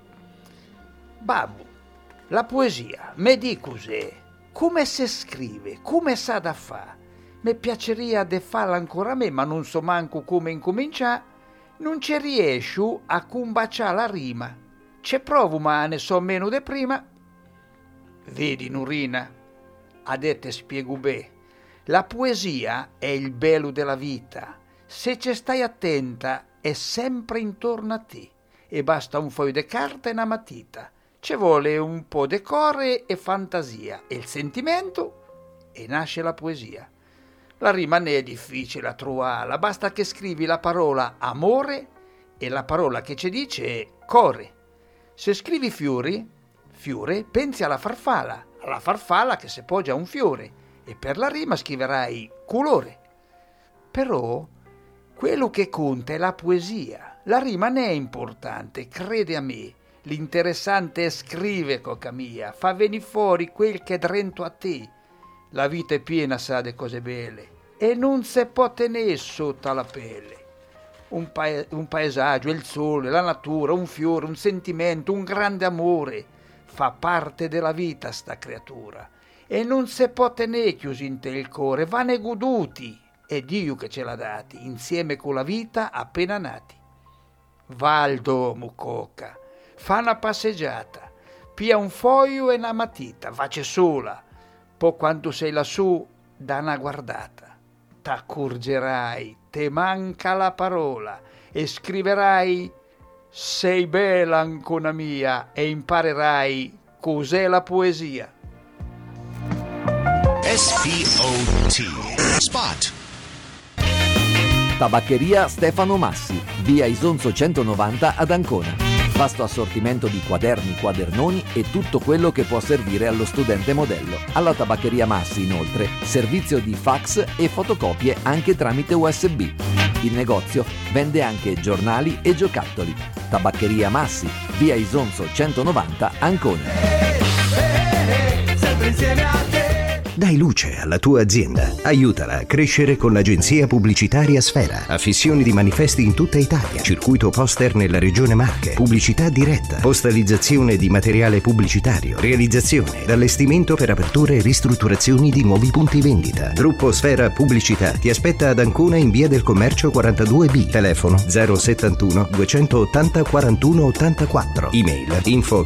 Babbo, la poesia, me di cos'è, come si scrive, come sa da fa. Mi piaceria de farla ancora a me, ma non so manco come incominciare. Non ci riesco a combaciare la rima. Ci provo, ma ne so meno de prima. Vedi, Nurina, a te spiego bene. La poesia è il bello della vita. Se ci stai attenta, è sempre intorno a te. E basta un foglio di carta e una matita. Ci vuole un po' di cuore e fantasia. E il sentimento, e nasce la poesia. La rima ne è difficile a trovarla, basta che scrivi la parola amore e la parola che ci dice è core. Se scrivi fiore, pensi alla farfalla che si poggia a un fiore, e per la rima scriverai colore. Però quello che conta è la poesia, la rima ne è importante, crede a me. L'interessante è scrive, coca mia, fa venire fuori quel che è dentro a te. La vita è piena, sa, de cose belle, e non se può tenere sotto la pelle. Un paesaggio, il sole, la natura, un fiore, un sentimento, un grande amore, fa parte della vita sta creatura. E non se può tenere chiusi in te il cuore, vanno goduti, è Dio che ce l'ha dati, insieme con la vita appena nati. Va al domo, coca, fa una passeggiata, pia un foglio e una matita, vace sola. Poi quando sei lassù, da una guardata, t'accorgerai, te manca la parola e scriverai sei bella ancora mia e imparerai cos'è la poesia. SPOT Spot. Tabaccheria Stefano Massi, via Isonzo 190 ad Ancona. Vasto assortimento di quaderni, quadernoni e tutto quello che può servire allo studente modello. Alla Tabaccheria Massi, inoltre, servizio di fax e fotocopie anche tramite USB. Il negozio vende anche giornali e giocattoli. Tabaccheria Massi, via Isonzo 190, Ancona. Sempre insieme a te. Dai luce alla tua azienda. Aiutala a crescere con l'agenzia pubblicitaria Sfera. Affissioni di manifesti in tutta Italia. Circuito poster nella regione Marche. Pubblicità diretta. Postalizzazione di materiale pubblicitario. Realizzazione ed allestimento per aperture e ristrutturazioni di nuovi punti vendita. Gruppo Sfera Pubblicità ti aspetta ad Ancona in via del Commercio 42B. Telefono 071 280 41 84. Email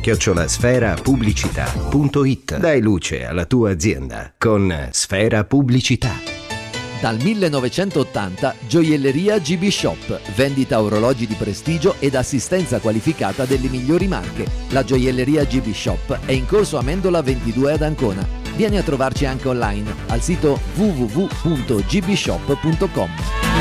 info@sferapubblicità.it. Dai luce alla tua azienda con Sfera Pubblicità. Dal 1980 Gioielleria GB Shop, vendita orologi di prestigio ed assistenza qualificata delle migliori marche. La Gioielleria GB Shop è in corso Amendola 22 ad Ancona. Vieni a trovarci anche online al sito www.gbshop.com.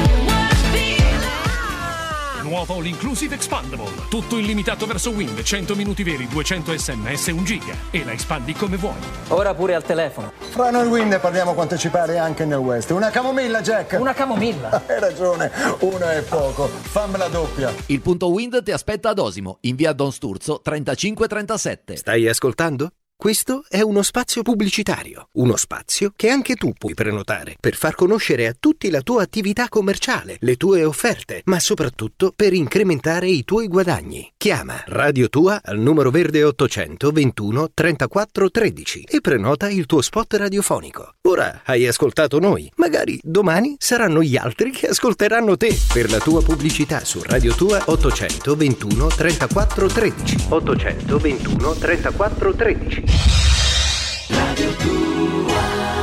Nuovo All Inclusive Expandable. Tutto illimitato verso Wind, 100 minuti veri, 200 sms, 1 giga. E la espandi come vuoi. Ora pure al telefono. Fra noi Wind parliamo quanto ci pare anche nel West. Una camomilla, Jack. Una camomilla. Hai ragione, una è poco. Fammela doppia. Il punto Wind ti aspetta ad Osimo, in via Don Sturzo 3537. Stai ascoltando? Questo è uno spazio pubblicitario, uno spazio che anche tu puoi prenotare per far conoscere a tutti la tua attività commerciale, le tue offerte, ma soprattutto per incrementare i tuoi guadagni. Chiama Radio Tua al numero verde 800 21 34 13 e prenota il tuo spot radiofonico. Ora hai ascoltato noi, magari domani saranno gli altri che ascolteranno te. Per la tua pubblicità su Radio Tua 800 21 34 13. 821 34 13. Radio Tua.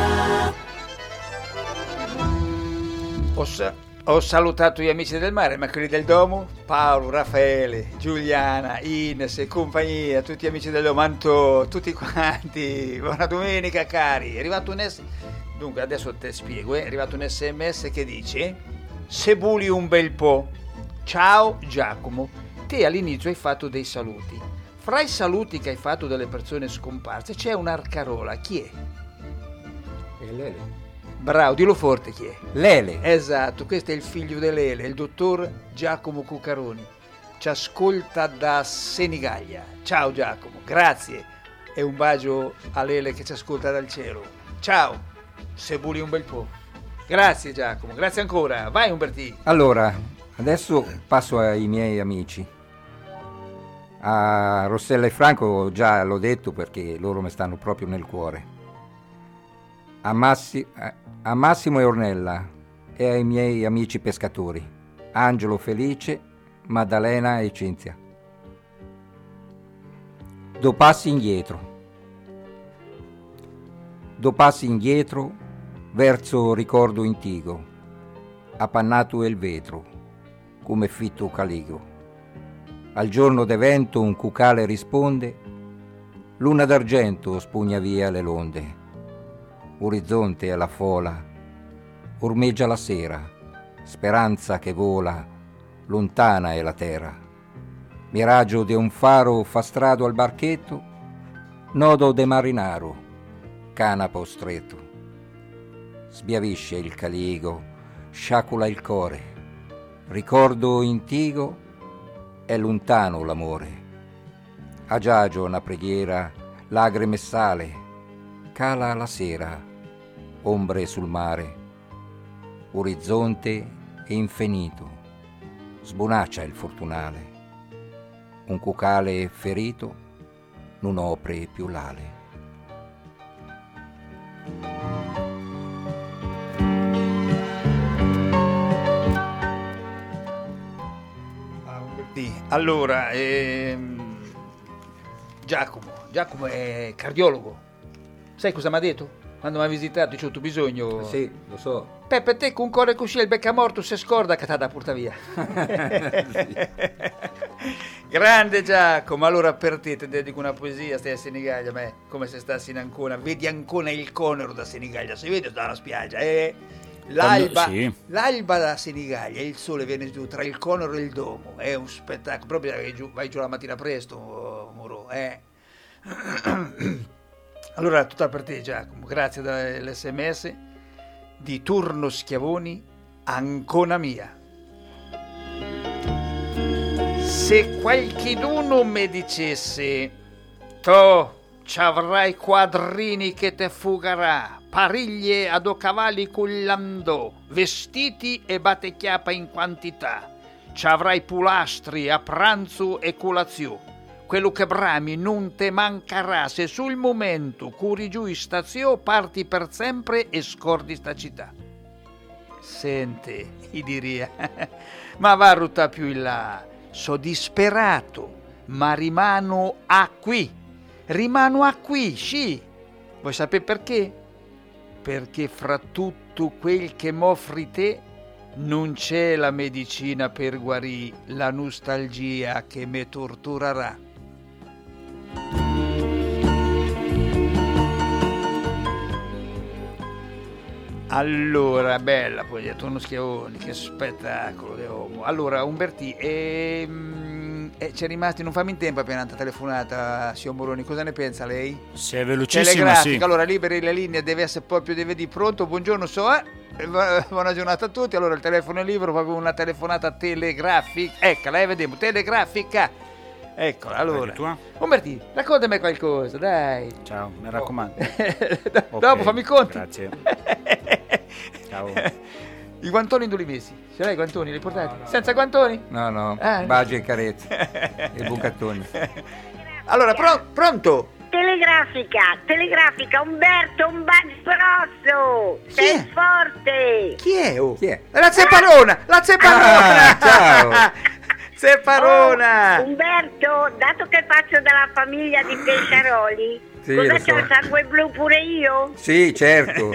Ho salutato gli amici del mare, ma quelli del domo, Paolo, Raffaele, Giuliana, Ines e compagnia, tutti gli amici del domo, Antò, tutti quanti, buona domenica cari. È arrivato un dunque adesso te spiego, è arrivato un SMS che dice: se buli un bel po', ciao Giacomo, te all'inizio hai fatto dei saluti. fra i saluti che hai fatto delle persone scomparse c'è un'arcarola, chi è? È Lele. Bravo, dillo forte chi è. Lele. Esatto, questo è il figlio di Lele, il dottor Giacomo Cuccaroni. Ci ascolta da Senigallia. Ciao Giacomo, grazie. E un bacio a Lele che ci ascolta dal cielo. Ciao, se buli un bel po'. Grazie Giacomo, grazie ancora. Vai Umbertì. Allora, adesso passo ai miei amici. A Rossella e Franco già l'ho detto perché loro mi stanno proprio nel cuore. A Massimo e Ornella e ai miei amici pescatori, Angelo, Felice, Maddalena e Cinzia. 2 passi indietro verso ricordo intigo, appannato il vetro, come fitto caligo. Al giorno d'evento un cucale risponde, luna d'argento spugna via le londe. Orizzonte alla fola, ormeggia la sera, speranza che vola, lontana è la terra. Miraggio de un faro fa strado al barchetto, nodo de marinaro, canapo stretto. Sbiavisce il caligo, sciacula il core, ricordo intigo, è lontano l'amore. Agagio una preghiera, lagrime sale, cala la sera, ombre sul mare, orizzonte e infinito, sbonaccia il fortunale, un cucale ferito non opre più l'ale. Allora, Giacomo è cardiologo. Sai cosa mi ha detto? Quando mi ha visitato, dice, tu bisogno... Sì, lo so. Per te con cuore così il becca morto se scorda che t'ha da porta via. Grande Giacomo, allora per te ti dedico una poesia, stai a Senigallia, ma è come se stassi in Ancona, vedi Ancona il Conero da Senigallia, si vede dalla spiaggia, l'alba, sì. L'alba da Senigallia, il sole viene giù tra il Conero e il Domo, è un spettacolo, proprio vai giù la mattina presto, Moro, Allora, tutta per te Giacomo, grazie dell'SMS di Turno Schiavoni, Ancona mia. Se qualcheduno mi dicesse, ci avrai quadrini che te fugherà, pariglie ad o cavalli cullandò, vestiti e battechiapa in quantità, ci avrai pulastri a pranzo e colazione. Quello che brami non te mancherà se sul momento curi giù in stazio, parti per sempre e scordi sta città. Sente, gli diria, ma va a ruttare più in là, so disperato, ma rimano a qui, sì. Vuoi sapere perché? Perché fra tutto quel che m'offri te non c'è la medicina per guarire la nostalgia che mi torturerà. Allora, bella poesia, Turno Schiavoni, che spettacolo di uomo. Allora, Umbertì, c'è rimasti, non fammi in tempo appena una telefonata, signor Moroni, cosa ne pensa lei? Se è velocissima, sì. Allora, liberi le linee, deve essere proprio, deve di pronto, buongiorno, buona giornata a tutti, allora il telefono è libero, proprio una telefonata telegrafica, eccola, vediamo, telegrafica. Eccola, allora. Umbertì, raccontami qualcosa, dai. Ciao, mi raccomando. Dopo fammi i conti. Grazie. Ciao. I guantoni dove li messi? Ce l'hai i guantoni? Li portati? No. Senza guantoni? No, baci e carezze. E bucattoni. Allora, pronto? Telegrafica, Umberto, un bacio grosso. Sei forte. Chi è? Chi è? La Zeparona! Ciao. Zeparona! Umberto, dato che faccio dalla famiglia di Pesciaroli, sì, cosa c'ho il sangue blu pure io? Sì, certo.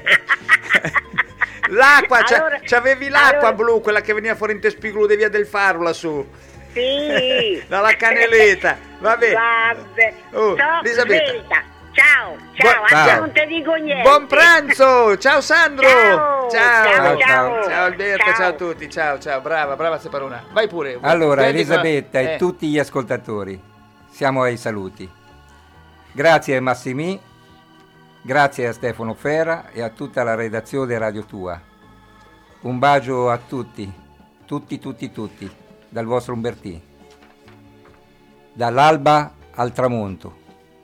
L'acqua, c'avevi l'acqua blu, quella che veniva fuori in te spigolo di via del Faro lassù. Sì. Dalla Caneleta, vabbè. Elisabetta. Ciao, anche non ti dico niente. Buon pranzo, ciao Sandro. Ciao Alberto, ciao a tutti, ciao, brava Zeparona. Vai pure. Allora, Elisabetta e tutti gli ascoltatori, siamo ai saluti. Grazie a Massimì, grazie a Stefano Fera e a tutta la redazione Radio Tua. Un bacio a tutti, dal vostro Umbertì. Dall'alba al tramonto.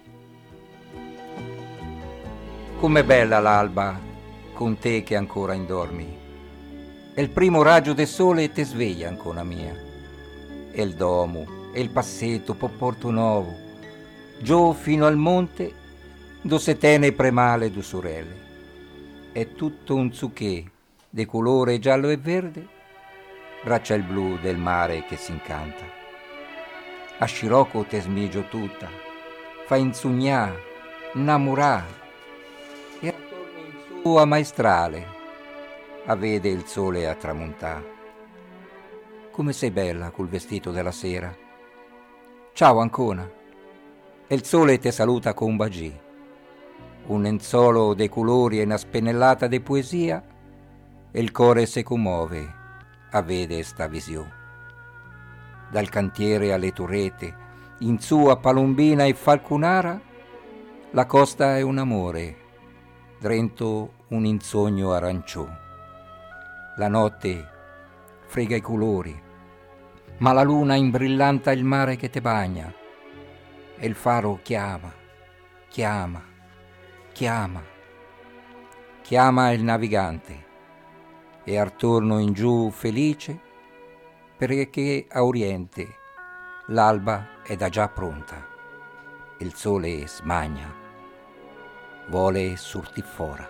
Com'è bella l'alba con te che ancora indormi. E il primo raggio del sole te sveglia ancora mia. E il domo, e il passetto po' Porto Novo, giù fino al monte, do se tene premale du sorelle. È tutto un zucchè de colore giallo e verde, braccia il blu del mare che si incanta. A scirocco te smigio tutta, fa insugnà, innamorà, e attorno in su a maestrale, a vede il sole a tramontà. Come sei bella col vestito della sera. Ciao Ancona. E il sole te saluta con un bagì. Un lenzuolo dei colori e una spennellata di poesia, e il cuore si commuove a vede sta visione. Dal cantiere alle torrette, in su a Palombina e Falconara, la costa è un amore, drento un insogno aranciò. La notte frega i colori, ma la luna imbrillanta il mare che te bagna, e il faro chiama, chiama, chiama, chiama il navigante, e attorno in giù felice, perché a oriente l'alba è da già pronta, il sole smagna, vuole surtifora.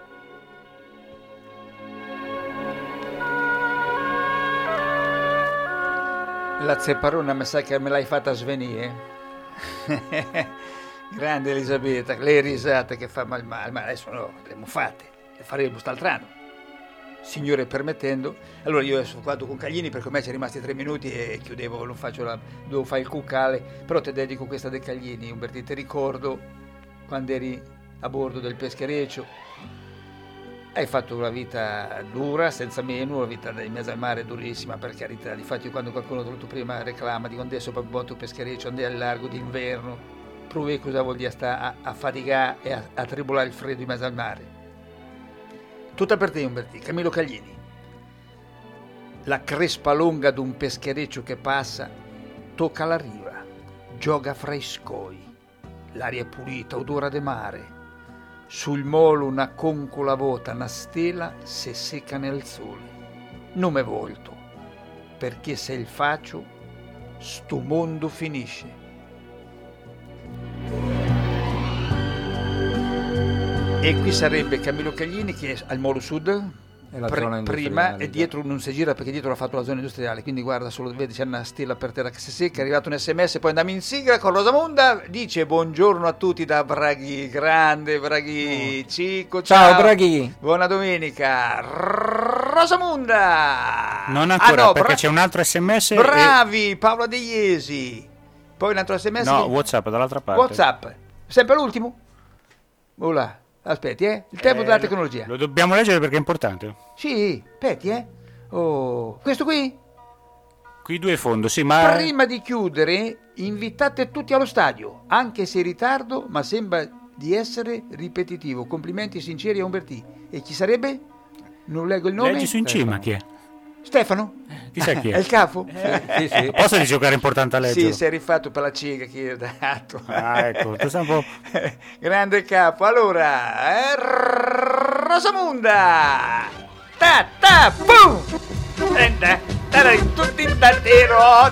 La zepparona mi sa che me l'hai fatta svenire. Grande Elisabetta, le risate che fa ma adesso no, le abbiamo fatte, le faremo st'altro anno. Signore permettendo. Allora io adesso vado con Caglini perché ormai ci rimasti 3 minuti e chiudevo, non faccio devo fare il cuccale, però ti dedico questa dei Caglini. Umbertì, ti ricordo quando eri a bordo del peschereccio, hai fatto una vita dura, senza meno, una vita in mezzo al mare durissima, per carità. Difatti quando qualcuno ha voluto prima reclama di quando adesso per botto peschereccio, andai al largo d'inverno, provai cosa vuol dire stare a faticare e a tribolare il freddo in mezzo al mare. Tutta per te Umbertì, Camillo Caglini. La crespa lunga d'un peschereccio che passa, tocca la riva, gioga fra i scoi, l'aria è pulita, odora de mare. Sul molo una concula vota, una stella se secca nel sole. Non me volto, perché se il faccio, sto mondo finisce. E qui sarebbe Camillo Caglini che è al molo sud, prima, e dietro non si gira perché dietro ha fatto la zona industriale, quindi guarda solo, vedi c'è una stella per terra che si secca, è arrivato un sms, poi andiamo in sigla con Rosamonda, dice buongiorno a tutti da Braghi, grande Braghi, Cico, ciao Braghi, buona domenica. Rosamonda non ancora, perché c'è un altro sms, bravi, Paola De Iesi, poi un altro sms, no, WhatsApp dall'altra parte, WhatsApp, sempre l'ultimo, voilà. Aspetti, il tempo della tecnologia. Lo dobbiamo leggere perché è importante. Sì, aspetti, Oh, questo qui? Qui 2 fondo, sì, ma... Prima di chiudere, invitate tutti allo stadio, anche se in ritardo, ma sembra di essere ripetitivo. Complimenti sinceri a Umbertì. E chi sarebbe? Non leggo il nome. Leggi su in cima, chi è? Stefano? Chissà chi è? È il capo? Sì. Posso di giocare importante a leggere? Sì, si è rifatto per la cega che io ho dato. Ecco, tu sei un po'... Grande capo. Allora, Rosamonda! Pum! Tutti in tattero,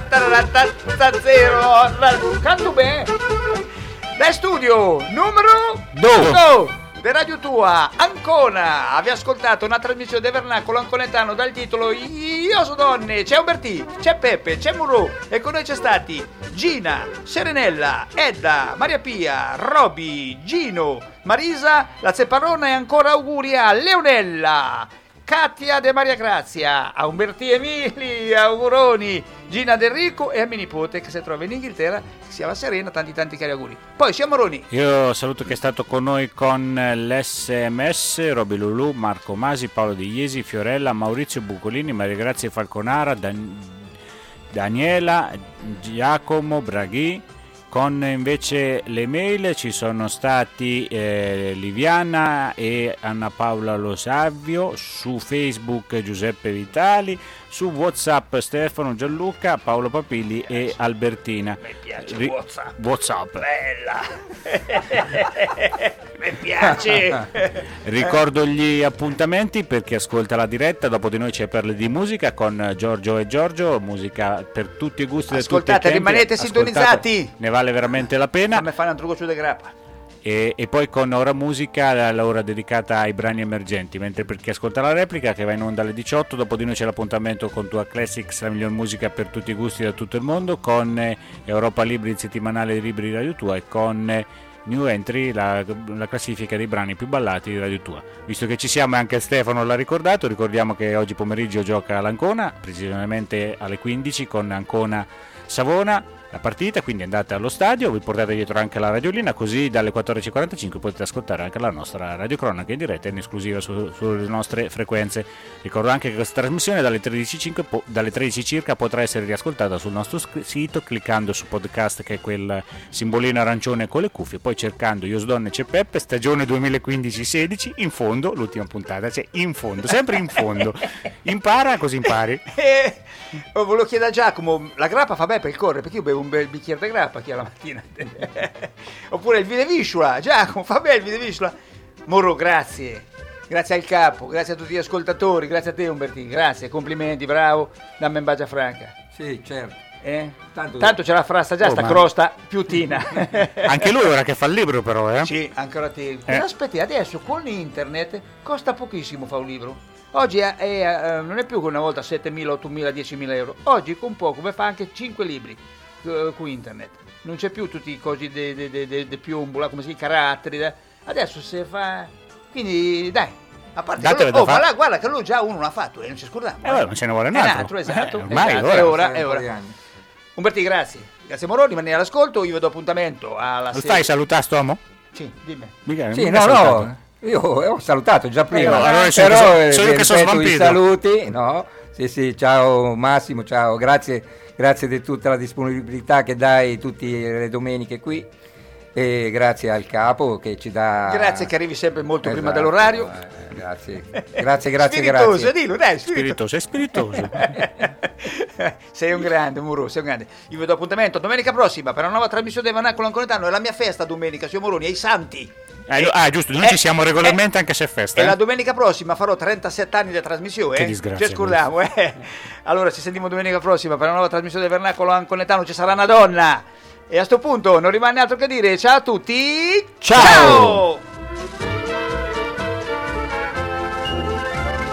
canto bene. Da studio numero 2 di Radio Tua, Ancona. Abbiamo ascoltato una trasmissione del vernacolo anconetano dal titolo Io so donne. C'è Umbertì, c'è Peppe, c'è Murù e con noi c'è stati Gina, Serenella, Edda, Maria Pia, Roby, Gino, Marisa, la Zepparona e ancora auguri a Leonella, Katia De Maria Grazia, a Umbertì Emili, auguroni, Gina Del Rico e a mia nipote che si trova in Inghilterra, che si chiama Serena, tanti cari auguri. Poi siamo Roni. Io saluto che è stato con noi con l'SMS, Roby Lulù, Marco Masi, Paolo Di Iesi, Fiorella, Maurizio Bucolini, Maria Grazia Falconara, Daniela, Giacomo Braghi, Con invece le mail ci sono stati Liviana e Anna Paola Lo Savio, su Facebook Giuseppe Vitali, su WhatsApp Stefano Gianluca, Paolo Papilli e Albertina. Mi piace WhatsApp. Bella. Mi piace. Ricordo gli appuntamenti per chi ascolta la diretta. Dopo di noi c'è Perle di musica con Giorgio e Giorgio, musica per tutti i gusti. Ascoltate, rimanete sintonizzati. Ne vale veramente la pena. A me fanno un trucco di grappa. E poi con Ora Musica, l'ora dedicata ai brani emergenti, mentre per chi ascolta la replica che va in onda alle 18, dopo di noi c'è l'appuntamento con Tua Classics, la miglior musica per tutti i gusti da tutto il mondo, con Europa Libri, il settimanale di libri di Radio Tua, e con New Entry, la classifica dei brani più ballati di Radio Tua. Visto che ci siamo, anche Stefano l'ha ricordato, ricordiamo che oggi pomeriggio gioca l'Ancona, precisamente alle 15 con Ancona Savona la partita, quindi andate allo stadio, vi portate dietro anche la radiolina, così dalle 14.45 potete ascoltare anche la nostra radiocronaca in diretta in esclusiva sulle nostre frequenze. Ricordo anche che questa trasmissione dalle 13 circa potrà essere riascoltata sul nostro sito cliccando su podcast, che è quel simbolino arancione con le cuffie, poi cercando Io Donne C'è Peppe stagione 2015-16, in fondo l'ultima puntata, cioè in fondo, sempre in fondo. Impara così impari. Volevo chiedere a Giacomo, la grappa fa bene per il correre, perché io bevo un bel bicchiere di grappa chi alla mattina. Oppure il vino viscula, Giacomo, fa bene il vino viscula. Moro, grazie al capo, grazie a tutti gli ascoltatori, grazie a te Umbertino, grazie, complimenti, bravo, dammi in bacia franca. Sì, certo. Tanto ce la farà già sta crosta più tina. Anche lui ora che fa il libro però, Sì, ancora te. Però aspetti, adesso con internet costa pochissimo fare un libro. Oggi non è più come una volta 7.000, 8.000, 10.000 euro. Oggi con poco mi fa anche 5 libri con internet. Non c'è più tutti i cosi di piombo, come si dice, caratteri. Adesso si fa... Quindi dai, a parte ma là, guarda che lui già uno l'ha fatto e non ci scordiamo. Non ce ne vuole un altro. Esatto. Ormai è ora. Umberti, grazie Moroni, rimanere all'ascolto. Io vi do appuntamento alla sera. Lo stai salutando sto uomo? Sì, dimmi. Sì, no. Io ho salutato già prima, allora però che sono i saluti, no? Sì, ciao Massimo, ciao, grazie di tutta la disponibilità che dai tutte le domeniche qui, e grazie al capo che ci dà... Grazie che arrivi sempre molto prima dell'orario. Grazie. Spiritoso, dillo, dai, spiritoso. Sei un grande, Muro, sei un grande. Io vi do appuntamento domenica prossima per una nuova trasmissione del Vernacolo Anconetano, è la mia festa domenica, signor Moroni, ai Santi. Giusto, noi ci siamo regolarmente anche se è festa. E la domenica prossima farò 37 anni di trasmissione. Che disgrazia. Ci scordiamo, Allora ci sentiamo domenica prossima per una nuova trasmissione del Vernacolo Anconetano, ci sarà una donna. E a sto punto non rimane altro che dire ciao a tutti. Ciao!